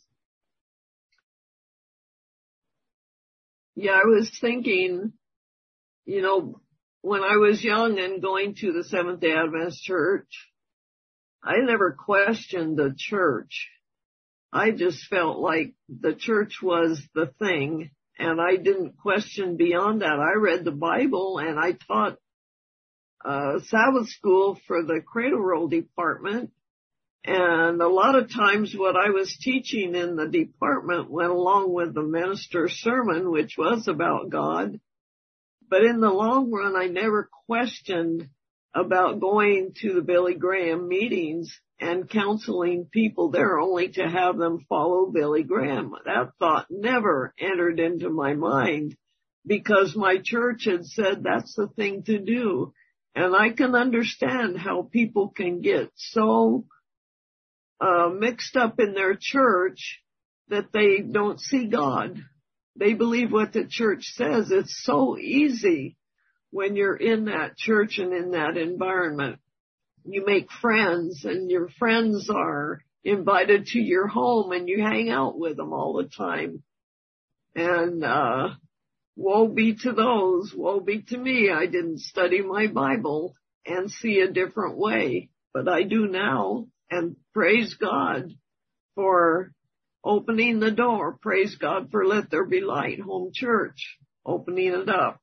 Yeah, I was thinking, you know, when I was young and going to the Seventh-day Adventist Church, I never questioned the church. I just felt like the church was the thing, and I didn't question beyond that. I read the Bible, and I taught uh, Sabbath school for the Cradle Roll department, and a lot of times what I was teaching in the department went along with the minister's sermon, which was about God. But in the long run, I never questioned about going to the Billy Graham meetings and counseling people there only to have them follow Billy Graham. That thought never entered into my mind because my church had said that's the thing to do. And I can understand how people can get so uh, mixed up in their church that they don't see God. They believe what the church says. It's so easy when you're in that church and in that environment. You make friends, and your friends are invited to your home, and you hang out with them all the time. And uh woe be to those, woe be to me. I didn't study my Bible and see a different way, but I do now, and praise God for opening the door. Praise God for Let There Be Light Home Church, opening it up.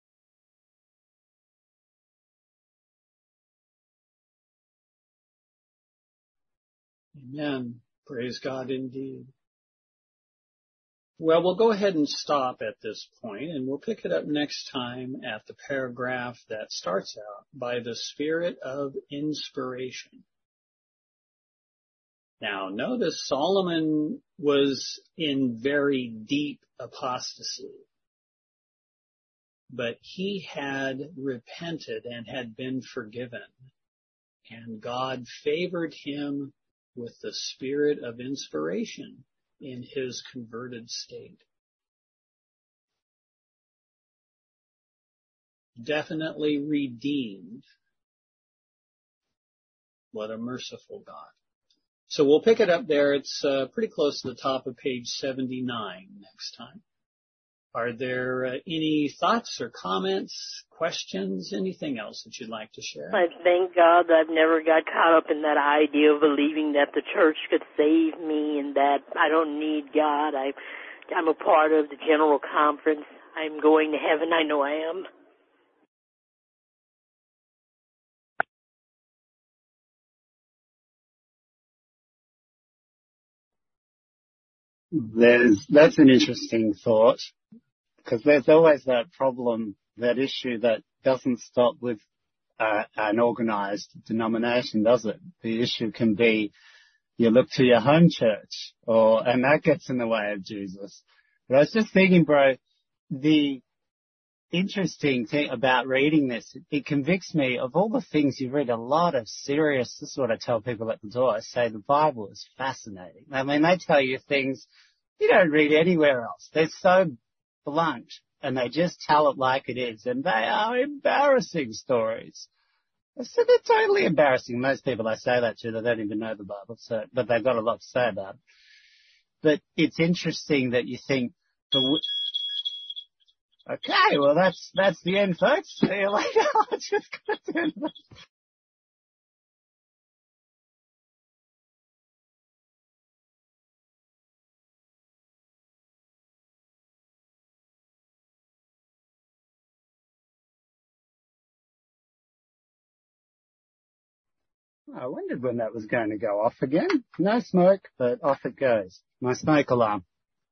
Amen. Praise God indeed. Well, we'll go ahead and stop at this point, and we'll pick it up next time at the paragraph that starts out, by the Spirit of inspiration. Now, notice Solomon was in very deep apostasy, but he had repented and had been forgiven, and God favored him with the spirit of inspiration in his converted state. Definitely redeemed. What a merciful God. So we'll pick it up there. It's uh, pretty close to the top of page seventy-nine next time. Are there uh, any thoughts or comments, questions, anything else that you'd like to share? I thank God that I've never got caught up in that idea of believing that the church could save me and that I don't need God. I, I'm a part of the general conference. I'm going to heaven. I know I am. There's, that's an interesting thought, because there's always that problem, that issue that doesn't stop with uh, an organized denomination, does it? The issue can be you look to your home church, or and that gets in the way of Jesus. But I was just thinking, bro, the interesting thing about reading this, it convicts me of all the things you read, a lot of serious, this is what I tell people at the door, I say the Bible is fascinating. I mean, they tell you things you don't read anywhere else. They're so blunt, and they just tell it like it is, and they are embarrassing stories. I said they're totally embarrassing. Most people I say that to, they don't even know the Bible, so, but they've got a lot to say about it. But it's interesting that you think, the okay, well, that's that's the end, folks. See you later. I just got to do that. I wondered when that was going to go off again. No smoke, but off it goes. My smoke alarm.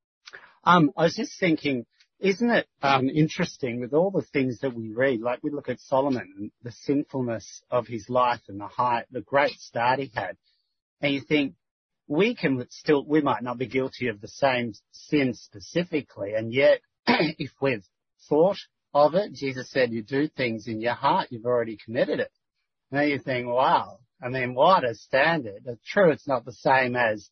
Um, I was just thinking, isn't it um, interesting with all the things that we read, like we look at Solomon and the sinfulness of his life and the high, the great start he had, and you think we can still, we might not be guilty of the same sin specifically, and yet if we've thought of it, Jesus said you do things in your heart, you've already committed it. Now you think, wow, I mean, what a standard. It's true, it's not the same as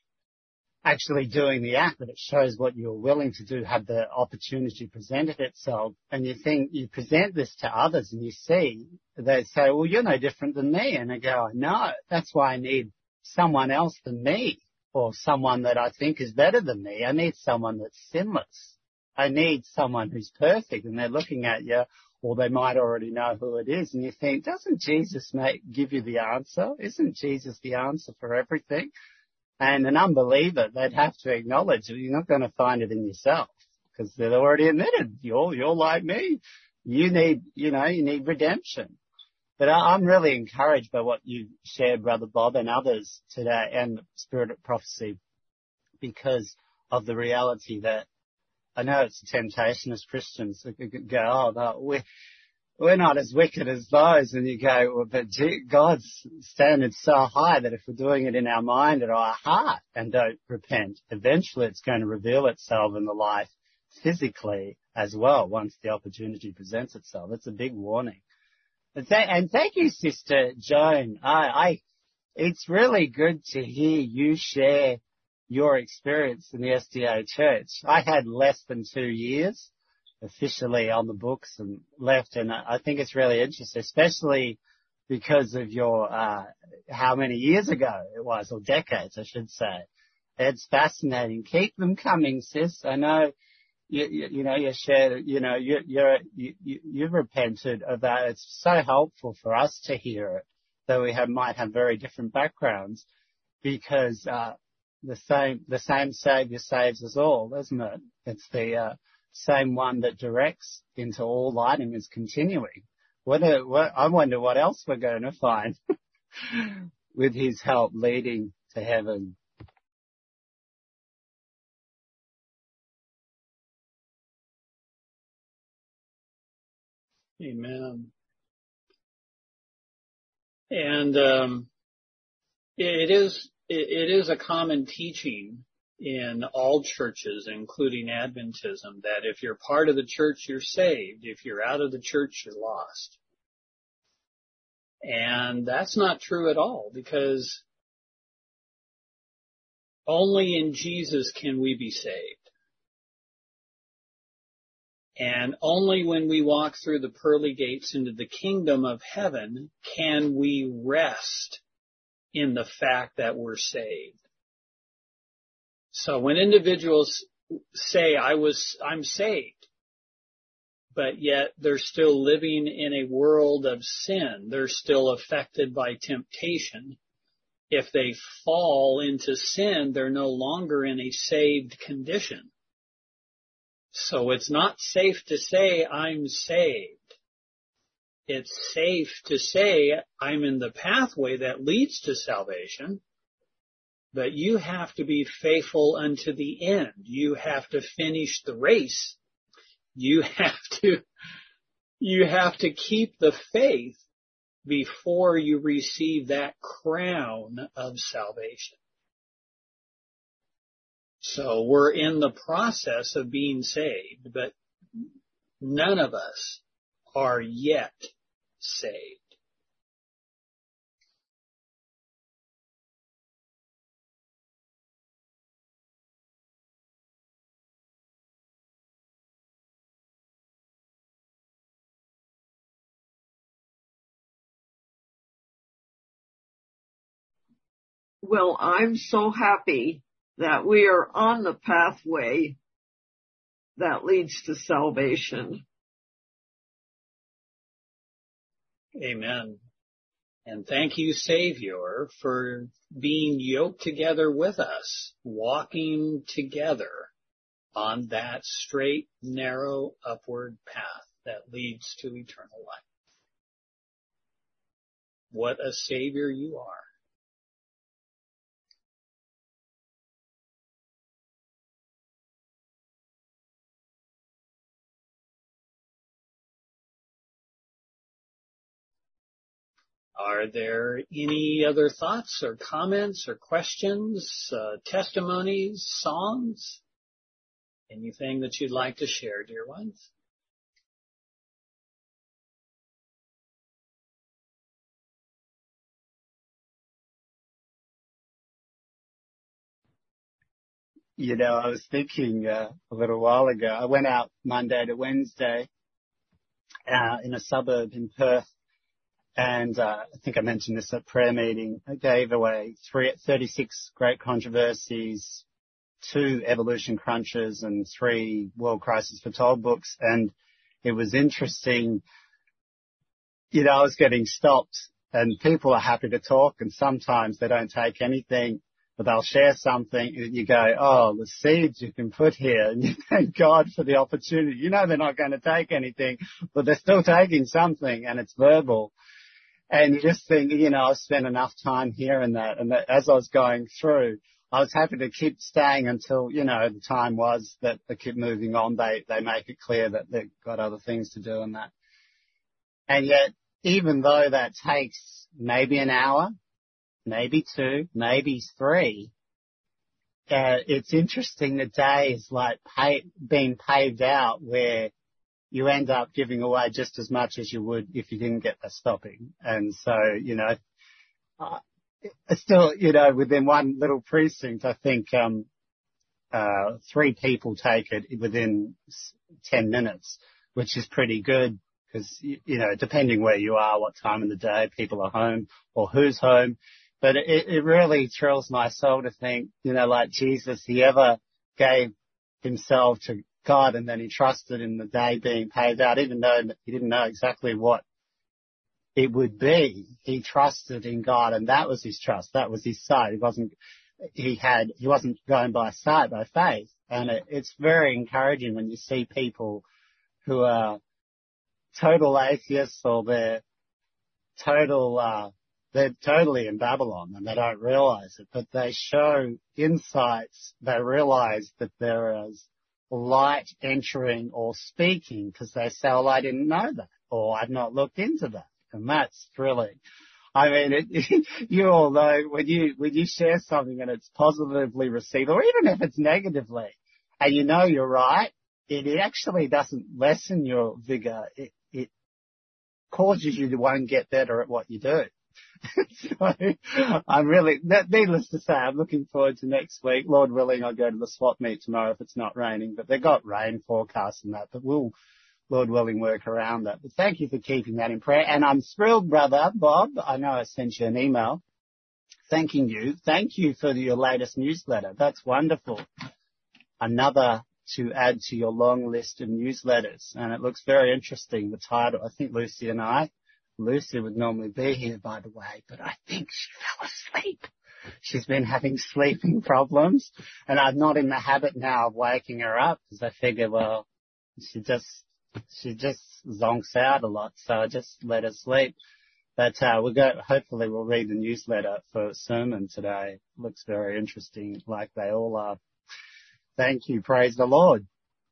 actually doing the act, but it shows what you're willing to do had the opportunity presented itself. And you think, you present this to others and you see, they say, well, you're no different than me. And I go, no, that's why I need someone else than me, or someone that I think is better than me. I need someone that's sinless. I need someone who's perfect, and they're looking at you, or they might already know who it is. And you think, doesn't Jesus make, give you the answer? Isn't Jesus the answer for everything? And an unbeliever, they'd have to acknowledge that you're not going to find it in yourself, because they've already admitted you're, you're like me. You need, you know, you need redemption. But I'm really encouraged by what you shared, Brother Bob, and others today, and Spirit of Prophecy, because of the reality that I know it's a temptation as Christians to go, oh, no, we're, we're not as wicked as those. And you go, well, but God's standard's so high that if we're doing it in our mind or our heart and don't repent, eventually it's going to reveal itself in the life physically as well once the opportunity presents itself. It's a big warning. And, th- and thank you, Sister Joan. I, I, it's really good to hear you share your experience in the S D A Church. I had less than two years officially on the books and left, and I think it's really interesting, especially because of your, uh, how many years ago it was, or decades, I should say. It's fascinating. Keep them coming, sis. I know You, you, you know, you share, you know, you, you're, you, you, you've repented of that. It's so helpful for us to hear it, though we have, might have very different backgrounds, because, uh, the same, the same Savior saves us all, isn't it? It's the, uh, same one that directs into all light and is continuing. What, a, what, I wonder what else we're going to find with his help leading to heaven. Amen. And um, it is it, it is a common teaching in all churches, including Adventism, that if you're part of the church, you're saved. If you're out of the church, you're lost. And that's not true at all, because only in Jesus can we be saved. And only when we walk through the pearly gates into the kingdom of heaven can we rest in the fact that we're saved. So when individuals say I was, I'm saved, but yet they're still living in a world of sin. They're still affected by temptation. If they fall into sin, they're no longer in a saved condition. So it's not safe to say I'm saved. It's safe to say I'm in the pathway that leads to salvation, but you have to be faithful unto the end. You have to finish the race. You have to, you have to keep the faith before you receive that crown of salvation. So we're in the process of being saved, but none of us are yet saved. Well, I'm so happy that we are on the pathway that leads to salvation. Amen. And thank you, Savior, for being yoked together with us, walking together on that straight, narrow, upward path that leads to eternal life. What a Savior you are. Are there any other thoughts or comments or questions, uh, testimonies, songs? Anything that you'd like to share, dear ones? You know, I was thinking uh, a little while ago, I went out Monday to Wednesday uh, in a suburb in Perth. And uh, I think I mentioned this at prayer meeting. I gave away three, thirty-six Great Controversies, two Evolution Crunches, and three World Crisis Foretold books. And it was interesting. You know, I was getting stopped, and people are happy to talk, and sometimes they don't take anything, but they'll share something, and you go, oh, the seeds you can put here, and you thank God for the opportunity. You know they're not going to take anything, but they're still taking something, and it's verbal. And you just think, you know, I've spent enough time hearing that. And that as I was going through, I was happy to keep staying until, you know, the time was that they keep moving on. They, they make it clear that they've got other things to do and that. And yet, even though that takes maybe an hour, maybe two, maybe three, uh, it's interesting the day is like pay, being paved out where you end up giving away just as much as you would if you didn't get the stopping. And so, you know, uh, it's still, you know, within one little precinct, I think, um, uh, three people take it within ten minutes, which is pretty good because, you know, depending where you are, what time of the day people are home or who's home. But it, it really thrills my soul to think, you know, like Jesus, he ever gave himself to God, and then he trusted in the day being paved out, even though he didn't know exactly what it would be. He trusted in God, and that was his trust. That was his sight. He wasn't, he had, he wasn't going by sight, by faith. And it, it's very encouraging when you see people who are total atheists or they're total, uh, they're totally in Babylon and they don't realize it, but they show insights. They realize that there is light entering or speaking because they say, well, I didn't know that, or I've not looked into that. And that's thrilling. I mean, it, you all know when you, when you share something and it's positively received, or even if it's negatively, and you know you're right, it actually doesn't lessen your vigor. It, it causes you to want to get better at what you do. So I'm really, needless to say, I'm looking forward to next week. Lord willing, I'll go to the swap meet tomorrow if it's not raining, but they've got rain forecasts and that, but we'll, Lord willing, work around that. But thank you for keeping that in prayer. And I'm thrilled, brother Bob. I know I sent you an email thanking you. Thank you for your latest newsletter. That's wonderful. another to add to your long list of newsletters. And it looks very interesting, the title. I think Lucy and I, Lucy would normally be here, by the way, but I think she fell asleep. She's been having sleeping problems, and I'm not in the habit now of waking her up because I figure, well, she just, she just zonks out a lot, so I just let her sleep. But, uh, we'll go, hopefully we'll read the newsletter for a sermon today. Looks very interesting, like they all are. Thank you. Praise the Lord.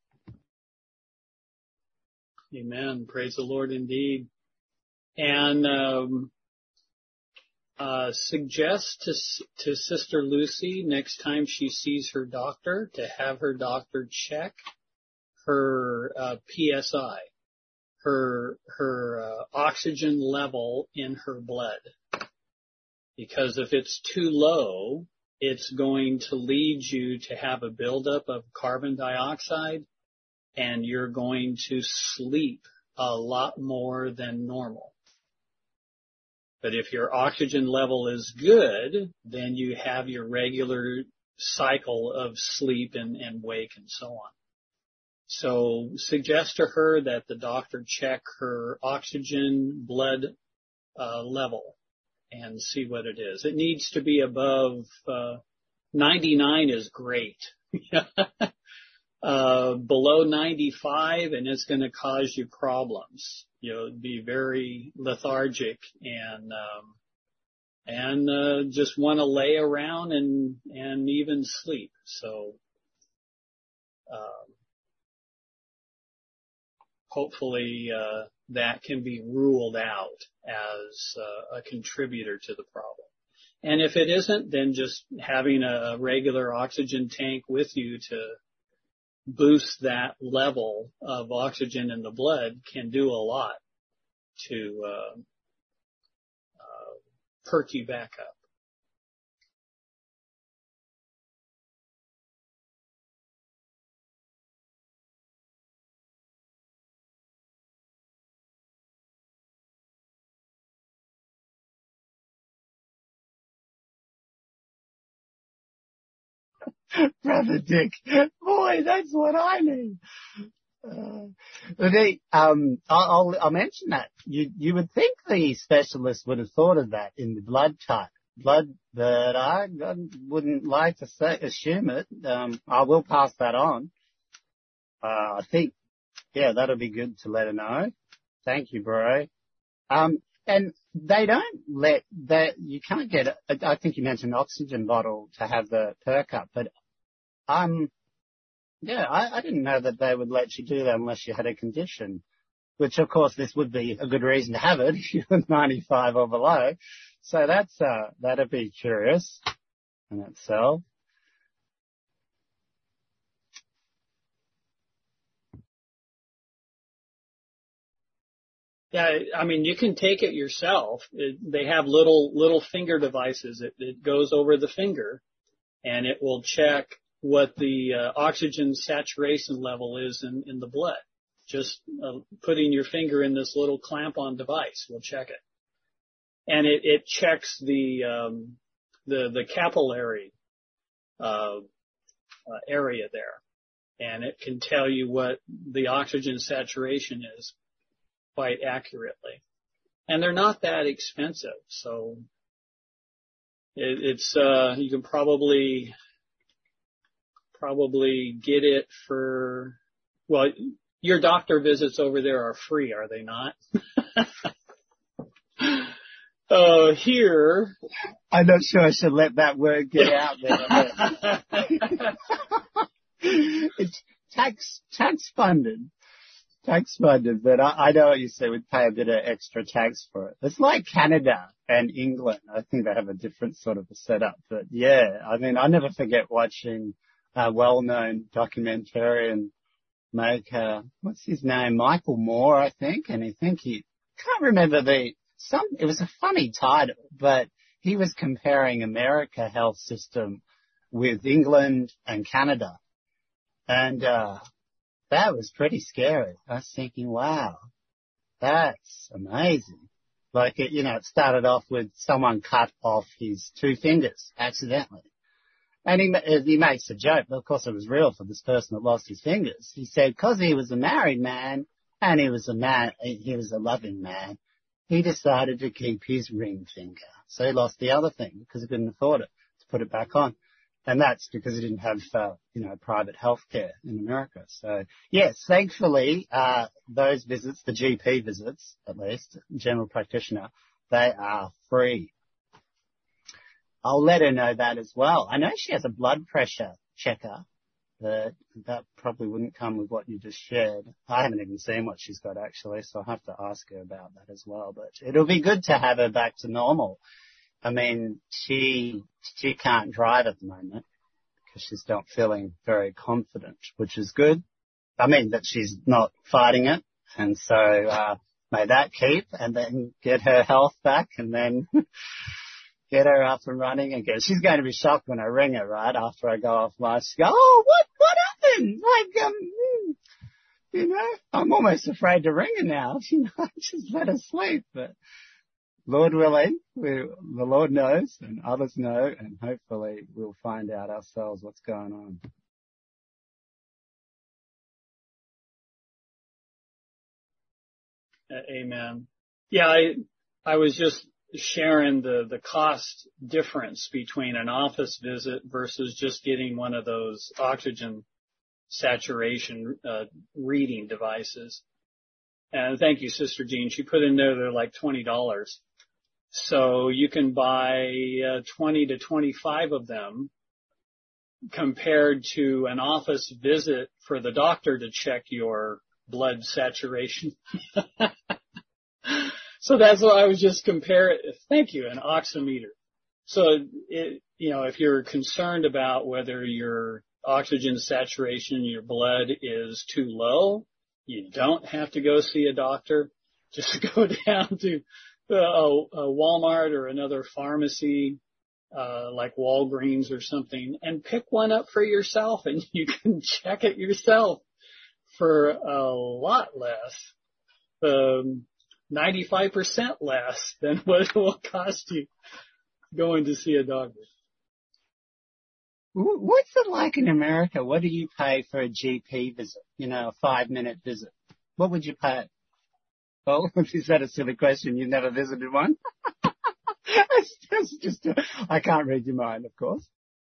Amen. Praise the Lord indeed. And, um, Uh, suggest to to Sister Lucy next time she sees her doctor to have her doctor check her uh, P S I, her her uh, oxygen level in her blood, because if it's too low, it's going to lead you to have a buildup of carbon dioxide, and you're going to sleep a lot more than normal. But if your oxygen level is good, then you have your regular cycle of sleep and, and wake and so on. So suggest to her that the doctor check her oxygen blood uh, level and see what it is. It needs to be above uh, ninety-nine is great. uh, below ninety-five, and it's going to cause you problems. You'll be very lethargic and, um, and, uh, just want to lay around and, and even sleep. So, um, hopefully, uh, that can be ruled out as uh, a contributor to the problem. And if it isn't, then just having a regular oxygen tank with you to boost that level of oxygen in the blood can do a lot to uh, uh, perk you back up. Brother Dick, boy, that's what I need. Uh, but they, um, I'll, I'll, I'll mention that. You, you would think the specialist would have thought of that in the blood type, blood, but I, I wouldn't like to say, assume it. Um, I will pass that on. Uh, I think, yeah, that'll be good to let her know. Thank you, bro. Um, and they don't let that, you can't get, a, I think you mentioned oxygen bottle to have the perk up, but, um, yeah, I, I didn't know that they would let you do that unless you had a condition, which of course this would be a good reason to have it if you're ninety-five or below. So that's, uh, that'd be curious in itself. Yeah, I mean, you can take it yourself. It, they have little, little finger devices. It, it goes over the finger and it will check what the uh, oxygen saturation level is in, in the blood. Just uh, putting your finger in this little clamp-on device will check it. And it, it checks the, um, the, the capillary, uh, uh, area there. And it can tell you what the oxygen saturation is quite accurately. And they're not that expensive. So it, it's, uh, you can probably, probably get it for, well, your doctor visits over there are free, are they not? uh, here. I'm not sure I should let that word get out there. It's tax, tax funded. Tax funded, but I, I know what you say, we'd pay a bit of extra tax for it. It's like Canada and England. I think they have a different sort of a setup, but yeah, I mean, I never forget watching a well-known documentarian make, uh, what's his name? Michael Moore, I think, and I think he, can't remember the, some, it was a funny title, but he was comparing America health system with England and Canada. And, uh, that was pretty scary. I was thinking, wow, that's amazing. Like, it, you know, it started off with someone cut off his two fingers accidentally. And he, he makes a joke, but of course it was real for this person that lost his fingers. He said, because he was a married man and he was a man, he was a loving man, he decided to keep his ring finger. So he lost the other thing because he couldn't afford it to put it back on. And that's because he didn't have, uh, you know, private health care in America. So, yes, thankfully, uh, those visits, the G P visits, at least, general practitioner, they are free. I'll let her know that as well. I know she has a blood pressure checker, but that probably wouldn't come with what you just shared. I haven't even seen what she's got actually, so I'll have to ask her about that as well. But it'll be good to have her back to normal. I mean, she, she can't drive at the moment because she's not feeling very confident, which is good. I mean, that she's not fighting it. And so, uh, may that keep and then get her health back and then get her up and running again. She's going to be shocked when I ring her, right? After I go off live. She go, oh, what, what happened? Like, um, you know, I'm almost afraid to ring her now. You know, just let her sleep, but Lord willing, we, the Lord knows and others know, and hopefully we'll find out ourselves what's going on. Amen. Yeah, I, I was just sharing the, the cost difference between an office visit versus just getting one of those oxygen saturation uh, reading devices. And thank you, Sister Jean. She put in there they're like twenty dollars. So you can buy uh, twenty to twenty-five of them compared to an office visit for the doctor to check your blood saturation. So that's what I was just comparing. Thank you, an oximeter. So, it, you know, if you're concerned about whether your oxygen saturation in your blood is too low, you don't have to go see a doctor. Just go down to a, a Walmart or another pharmacy, uh, like Walgreens or something, and pick one up for yourself, and you can check it yourself for a lot less, um, ninety-five percent less than what it will cost you going to see a doctor. What's it like in America? What do you pay for a G P visit? You know, a five-minute visit. What would you pay? Oh, is that a silly question? You've never visited one? It's just, just a, I can't read your mind, of course.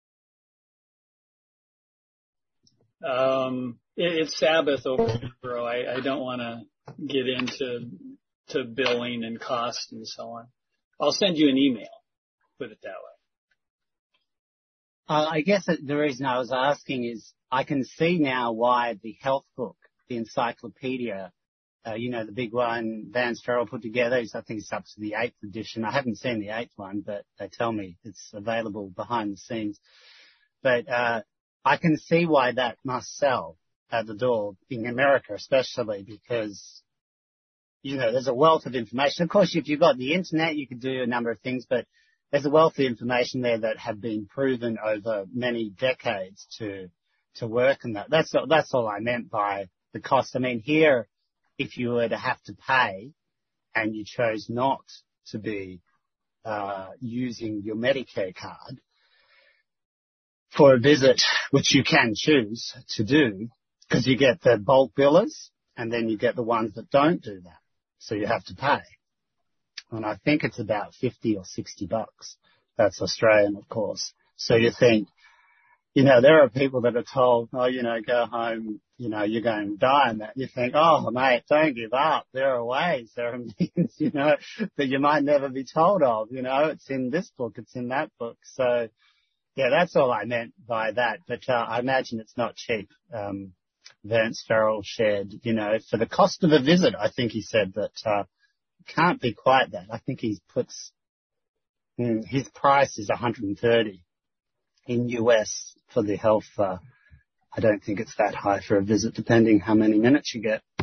Um, it, it's Sabbath over here, bro. I, I don't want to get into to billing and cost and so on. I'll send you an email. Put it that way. Uh, I guess the reason I was asking is I can see now why the health book, the encyclopedia, uh, you know, the big one Vance Farrell put together, is, I think it's up to the eighth edition. I haven't seen the eighth one, but they tell me it's available behind the scenes. But uh, I can see why that must sell at the door in America, especially because, you know, there's a wealth of information. Of course, if you've got the internet, you could do a number of things, but there's a wealth of information there that have been proven over many decades to to work in that. That's that's all I meant by the cost. I mean, here, if you were to have to pay and you chose not to be uh using your Medicare card for a visit, which you can choose to do, because you get the bulk billers and then you get the ones that don't do that. So you have to pay. And I think it's about fifty or sixty bucks. That's Australian, of course. So you think, you know, there are people that are told, oh, you know, go home, you know, you're going to die, and that you think, oh, mate, don't give up. There are ways, there are means, you know, that you might never be told of. You know, it's in this book, it's in that book. So, yeah, that's all I meant by that. But uh, I imagine it's not cheap. Um, Vance Farrell shared, you know, for the cost of a visit, I think he said that uh, can't be quite that. I think he puts mm, his price is one hundred thirty in U S for the health. Uh, I don't think it's that high for a visit, depending how many minutes you get.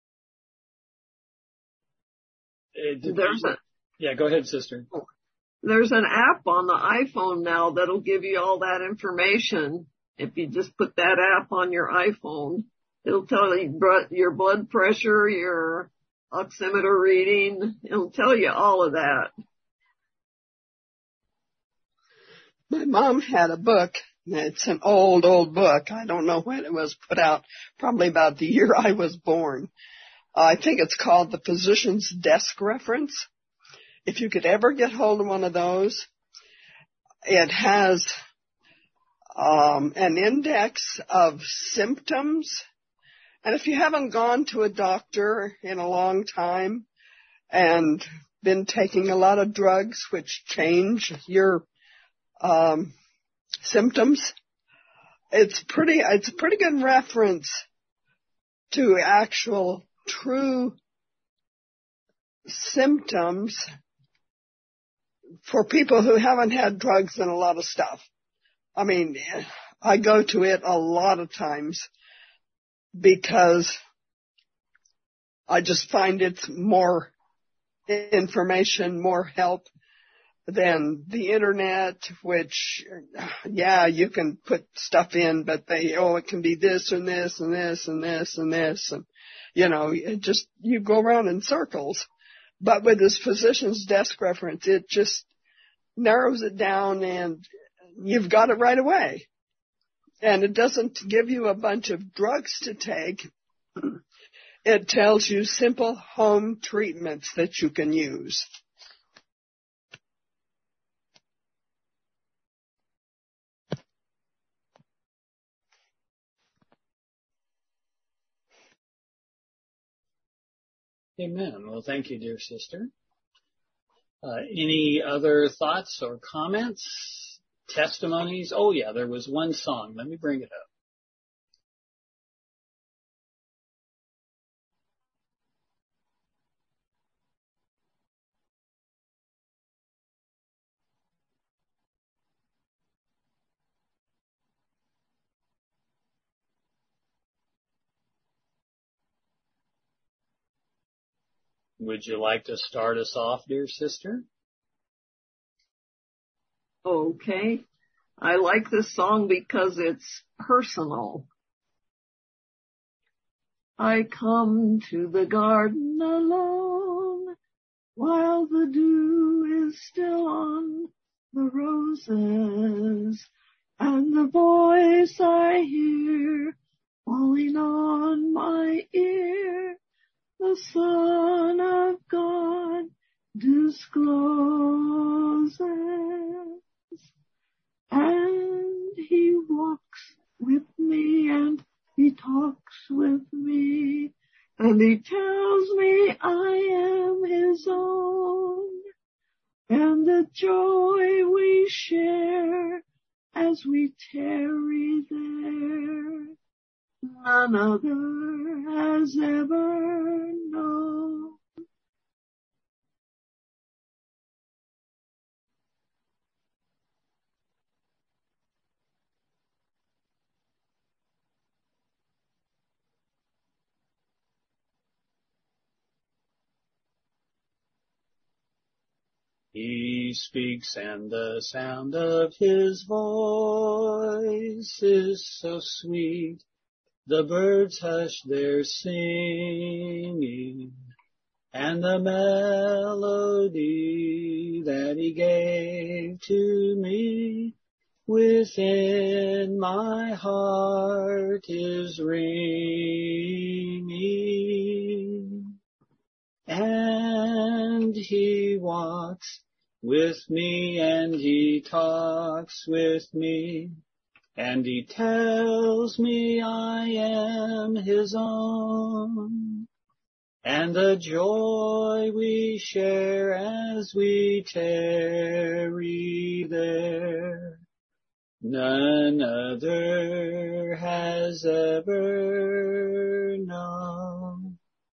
There's a, yeah, go ahead, sister. There's an app on the iPhone now that'll give you all that information. If you just put that app on your iPhone, it'll tell you your blood pressure, your oximeter reading. It'll tell you all of that. My mom had a book It's an old, old book. I don't know when it was put out, probably about the year I was born. I think it's called The Physician's Desk Reference. If you could ever get hold of one of those, it has um, an index of symptoms. And if you haven't gone to a doctor in a long time and been taking a lot of drugs which change your um, symptoms, it's pretty, it's a pretty good reference to actual true symptoms for people who haven't had drugs and a lot of stuff. I mean, I go to it a lot of times because I just find it's more information, more help than the internet, which, yeah, you can put stuff in, but they, oh, it can be this and this and this and this and this. And, you know, it just, you go around in circles. But with this physician's desk reference, it just narrows it down and you've got it right away. And it doesn't give you a bunch of drugs to take. It tells you simple home treatments that you can use. Amen. Well, thank you, dear sister. Uh, any other thoughts or comments, testimonies? Oh, yeah, there was one song. Let me bring it up. Would you like to start us off, dear sister? Okay. I like this song because it's personal. I come to the garden alone while the dew is still on the roses, and the voice I hear falling on my ear, the Son of God discloses. And he walks with me and he talks with me and he tells me I am his own. And the joy we share as we tarry there, none other has ever known. He speaks and the sound of his voice is so sweet. The birds hush their singing and the melody that he gave to me within my heart is ringing. And he walks with me and he talks with me and he tells me I am his own. And the joy we share as we tarry there, none other has ever known.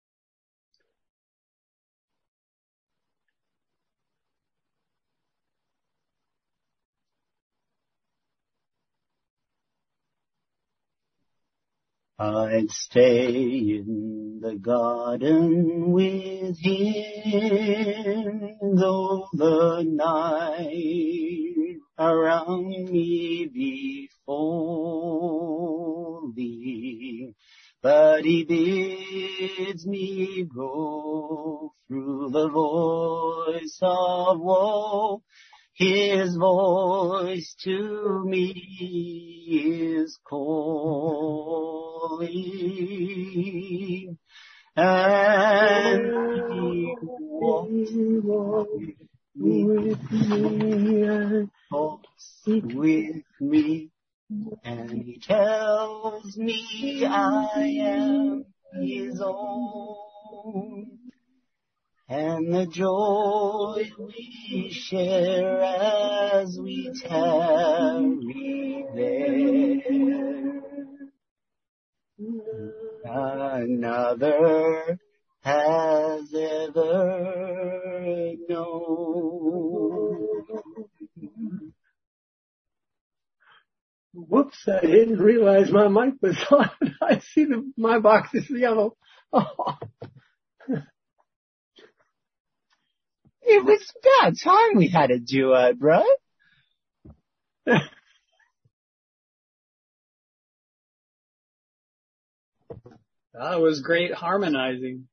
I'd stay in the garden with him, though the night around me be falling. But he bids me go through the voice of woe. His voice to me is calling, and he walks with me, and talks with me, and he tells me I am his own. And the joy we share as we tarry there, another has ever known. Whoops, I didn't realize my mic was on. I see the, my box is yellow. Oh. It was about time we had a duo, bro. That was great harmonizing.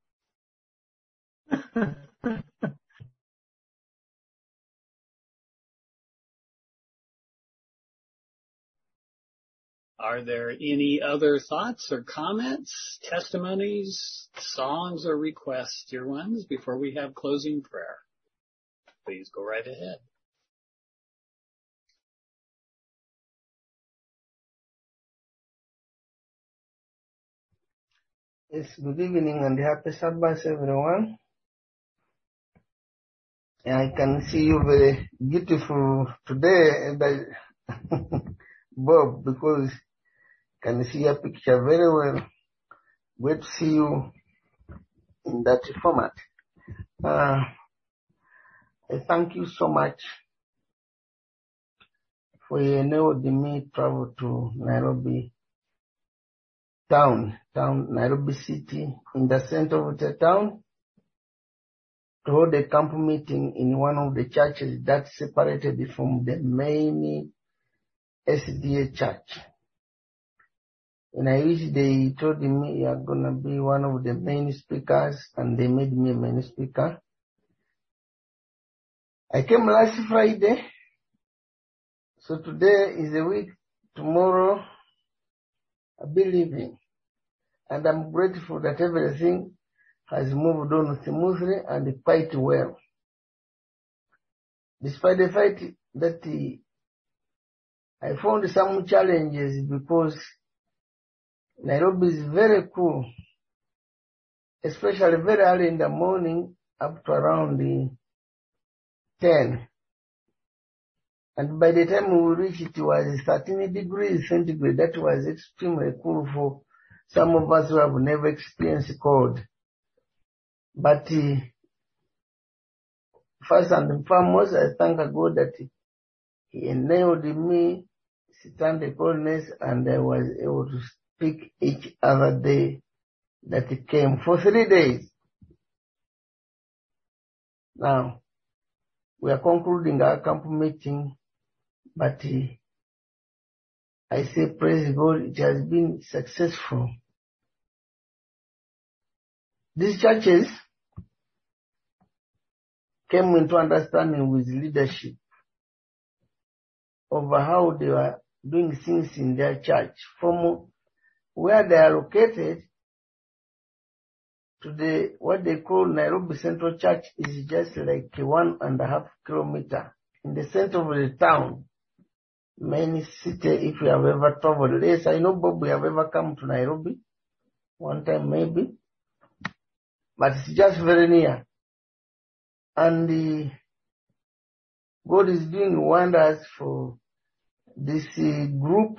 Are there any other thoughts or comments, testimonies, songs, or requests, dear ones, before we have closing prayer? Please go right ahead. Yes, good evening and happy Sabbath, everyone. I can see you very beautiful today, Bob, because I can see your picture very well. Great to see you in that format. Uh, I thank you so much for enabling me travel to Nairobi town, town, Nairobi city, in the center of the town, to hold a camp meeting in one of the churches that's separated from the main S D A church. When I reached, they told me you are going to be one of the main speakers, and they made me a main speaker. I came last Friday, so today is a week, tomorrow I'll be leaving. And I'm grateful that everything has moved on smoothly and quite well. Despite the fact that I found some challenges, because Nairobi is very cool, especially very early in the morning up to around ten. And by the time we reached, it was thirteen degrees centigrade. That was extremely cool for some of us who have never experienced cold. But uh, first and foremost, I thank God that He enabled me to stand the coldness, and I was able to speak each other day that came for three days. Now, we are concluding our camp meeting, but uh, I say praise God, it has been successful. These churches came into understanding with leadership over how they were doing things in their church. From where they are located to the what they call Nairobi Central Church is just like one and a half kilometer in the center of the town, main city. If you have ever traveled, yes, I know, Bob, we have ever come to Nairobi one time maybe, but it's just very near. And the, God is doing wonders for this uh, group,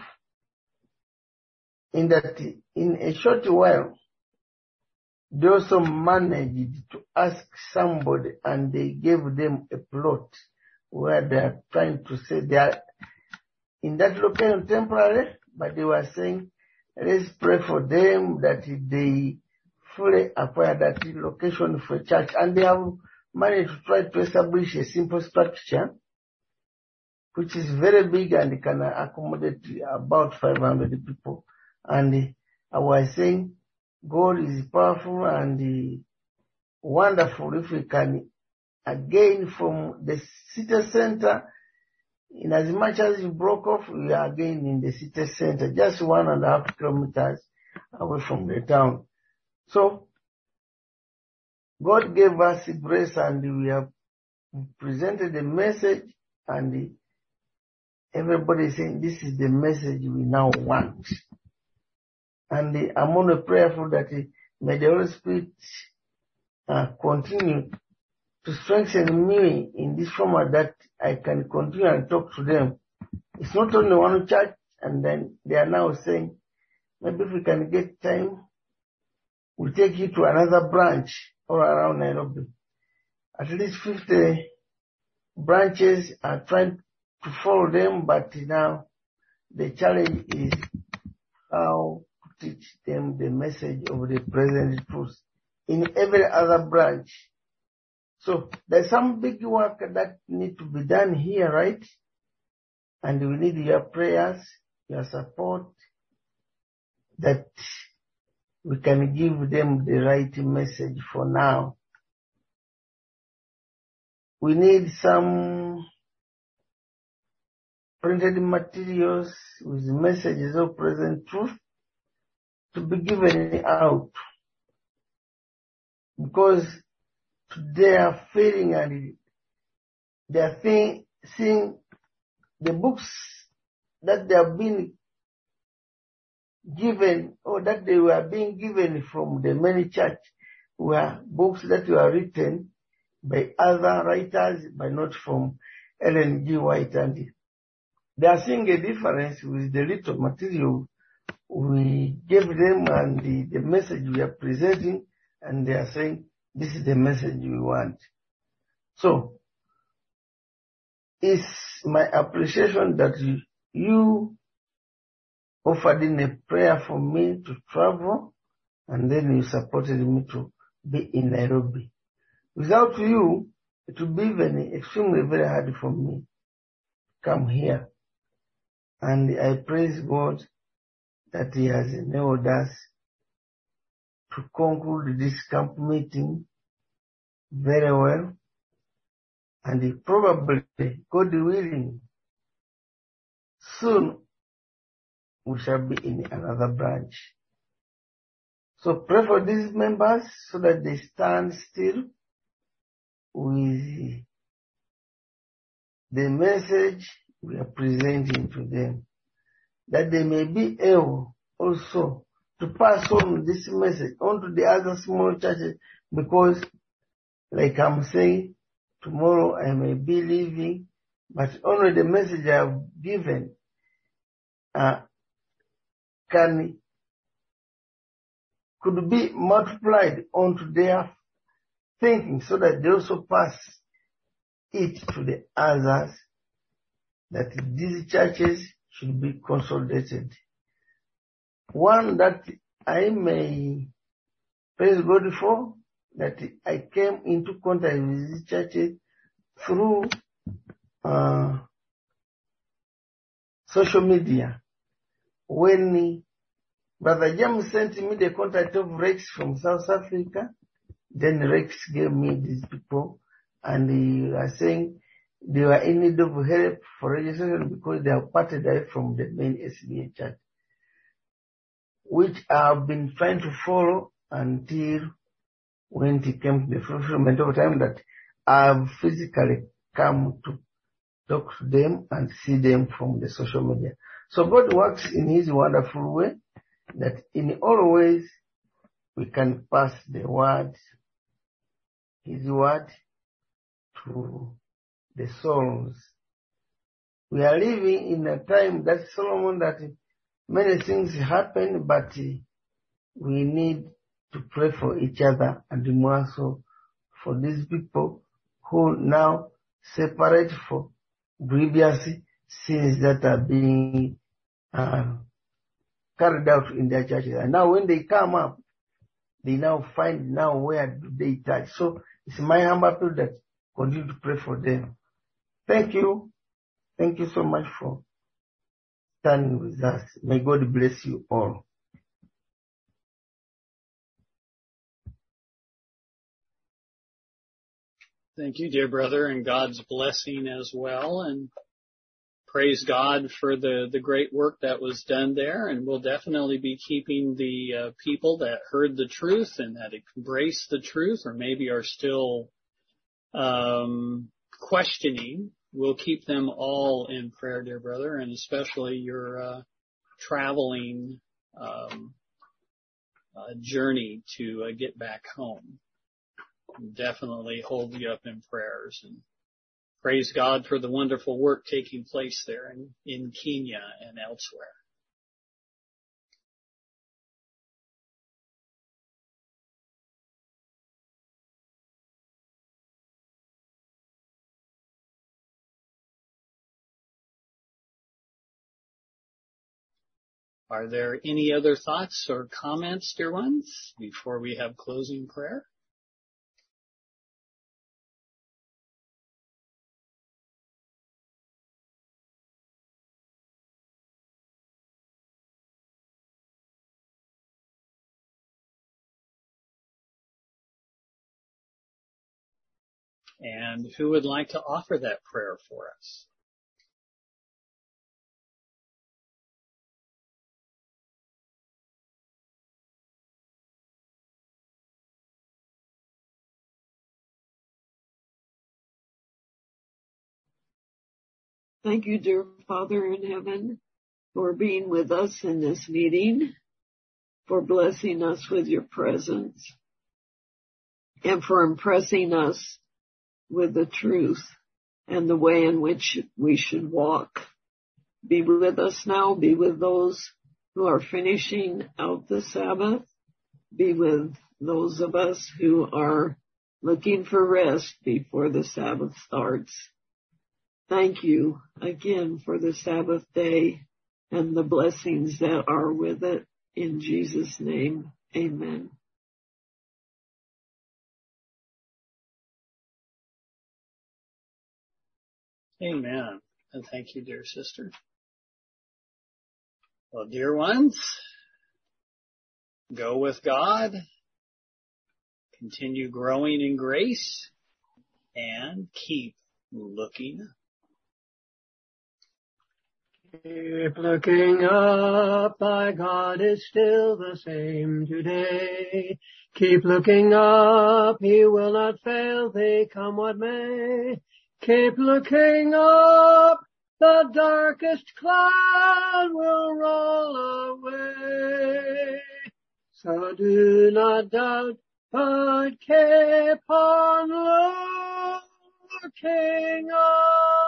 in that in a short while, they also managed to ask somebody, and they gave them a plot where they are trying to say they are in that location temporarily, but they were saying, let's pray for them that they fully acquire that location for church. And they have managed to try to establish a simple structure, which is very big and can accommodate about five hundred people. And I was saying, God is powerful and wonderful if we can again from the city center. In as much as you broke off, we are again in the city center, just one and a half kilometers away from the town. So God gave us grace, and we have presented the message, and everybody is saying this is the message we now want. And I'm only prayerful that may the Holy Spirit uh, continue to strengthen me in this format, that I can continue and talk to them. It's not only one church, and then they are now saying, maybe if we can get time, we'll take you to another branch all around Nairobi. At least fifty branches are trying to follow them, but now the challenge is how to teach them the message of the present truth in every other branch. So there's some big work that needs to be done here, right? And we need your prayers, your support, that we can give them the right message for now. We need some printed materials with messages of present truth to be given out, because they are feeling and they are seeing, seeing the books that they have been given, or that they were being given from the many church, were books that were written by other writers, but not from Ellen G. White. And they are seeing a difference with the little material we gave them and the, the message we are presenting, and they are saying, this is the message we want. So, it's my appreciation that you, you offered in a prayer for me to travel, and then you supported me to be in Nairobi. Without you, it would be even extremely very hard for me to come here. And I praise God that He has enabled us to conclude this camp meeting very well. And probably, God willing, soon we shall be in another branch. So pray for these members so that they stand still with the message we are presenting to them, that they may be able also to pass on this message on to the other small churches, because like I'm saying, tomorrow I may be leaving, but only the message I have given uh, can could be multiplied onto their thinking, so that they also pass it to the others, that these churches should be consolidated. One that I may praise God for, that I came into contact with these churches through uh, social media. When Brother James sent me the contact of Rex from South Africa, then Rex gave me these people, and they are saying they were in need of help for registration because they are parted away from the main S D A church, which I've been trying to follow until when it came to the fulfillment of time that I've physically come to talk to them and see them from the social media. So God works in His wonderful way, that in all ways we can pass the word, His word, to the souls. We are living in a time that Solomon, that many things happen, but we need to pray for each other, and more so for these people who now separate for grievous sins that are being uh, carried out in their churches. And now when they come up, they now find now where do they touch. So it's my humble plea that continue to pray for them. Thank you. Thank you so much for standing with us. May God bless you all. Thank you, dear brother, and God's blessing as well. And praise God for the, the great work that was done there. And we'll definitely be keeping the uh, people that heard the truth and that embraced the truth, or maybe are still um, questioning. We'll keep them all in prayer, dear brother, and especially your uh, traveling um, uh, journey to uh, get back home. Definitely hold you up in prayers, and praise God for the wonderful work taking place there in, in Kenya and elsewhere. Are there any other thoughts or comments, dear ones, before we have closing prayer? And who would like to offer that prayer for us? Thank you, dear Father in heaven, for being with us in this meeting, for blessing us with your presence, and for impressing us with the truth and the way in which we should walk. Be with us now. Be with those who are finishing out the Sabbath. Be with those of us who are looking for rest before the Sabbath starts. Thank you again for the Sabbath day and the blessings that are with it. In Jesus' name, amen. Amen. And thank you, dear sister. Well, dear ones, go with God, continue growing in grace, and keep looking up. Keep looking up, thy God is still the same today. Keep looking up, he will not fail thee, come what may. Keep looking up, the darkest cloud will roll away. So do not doubt, but keep on looking up.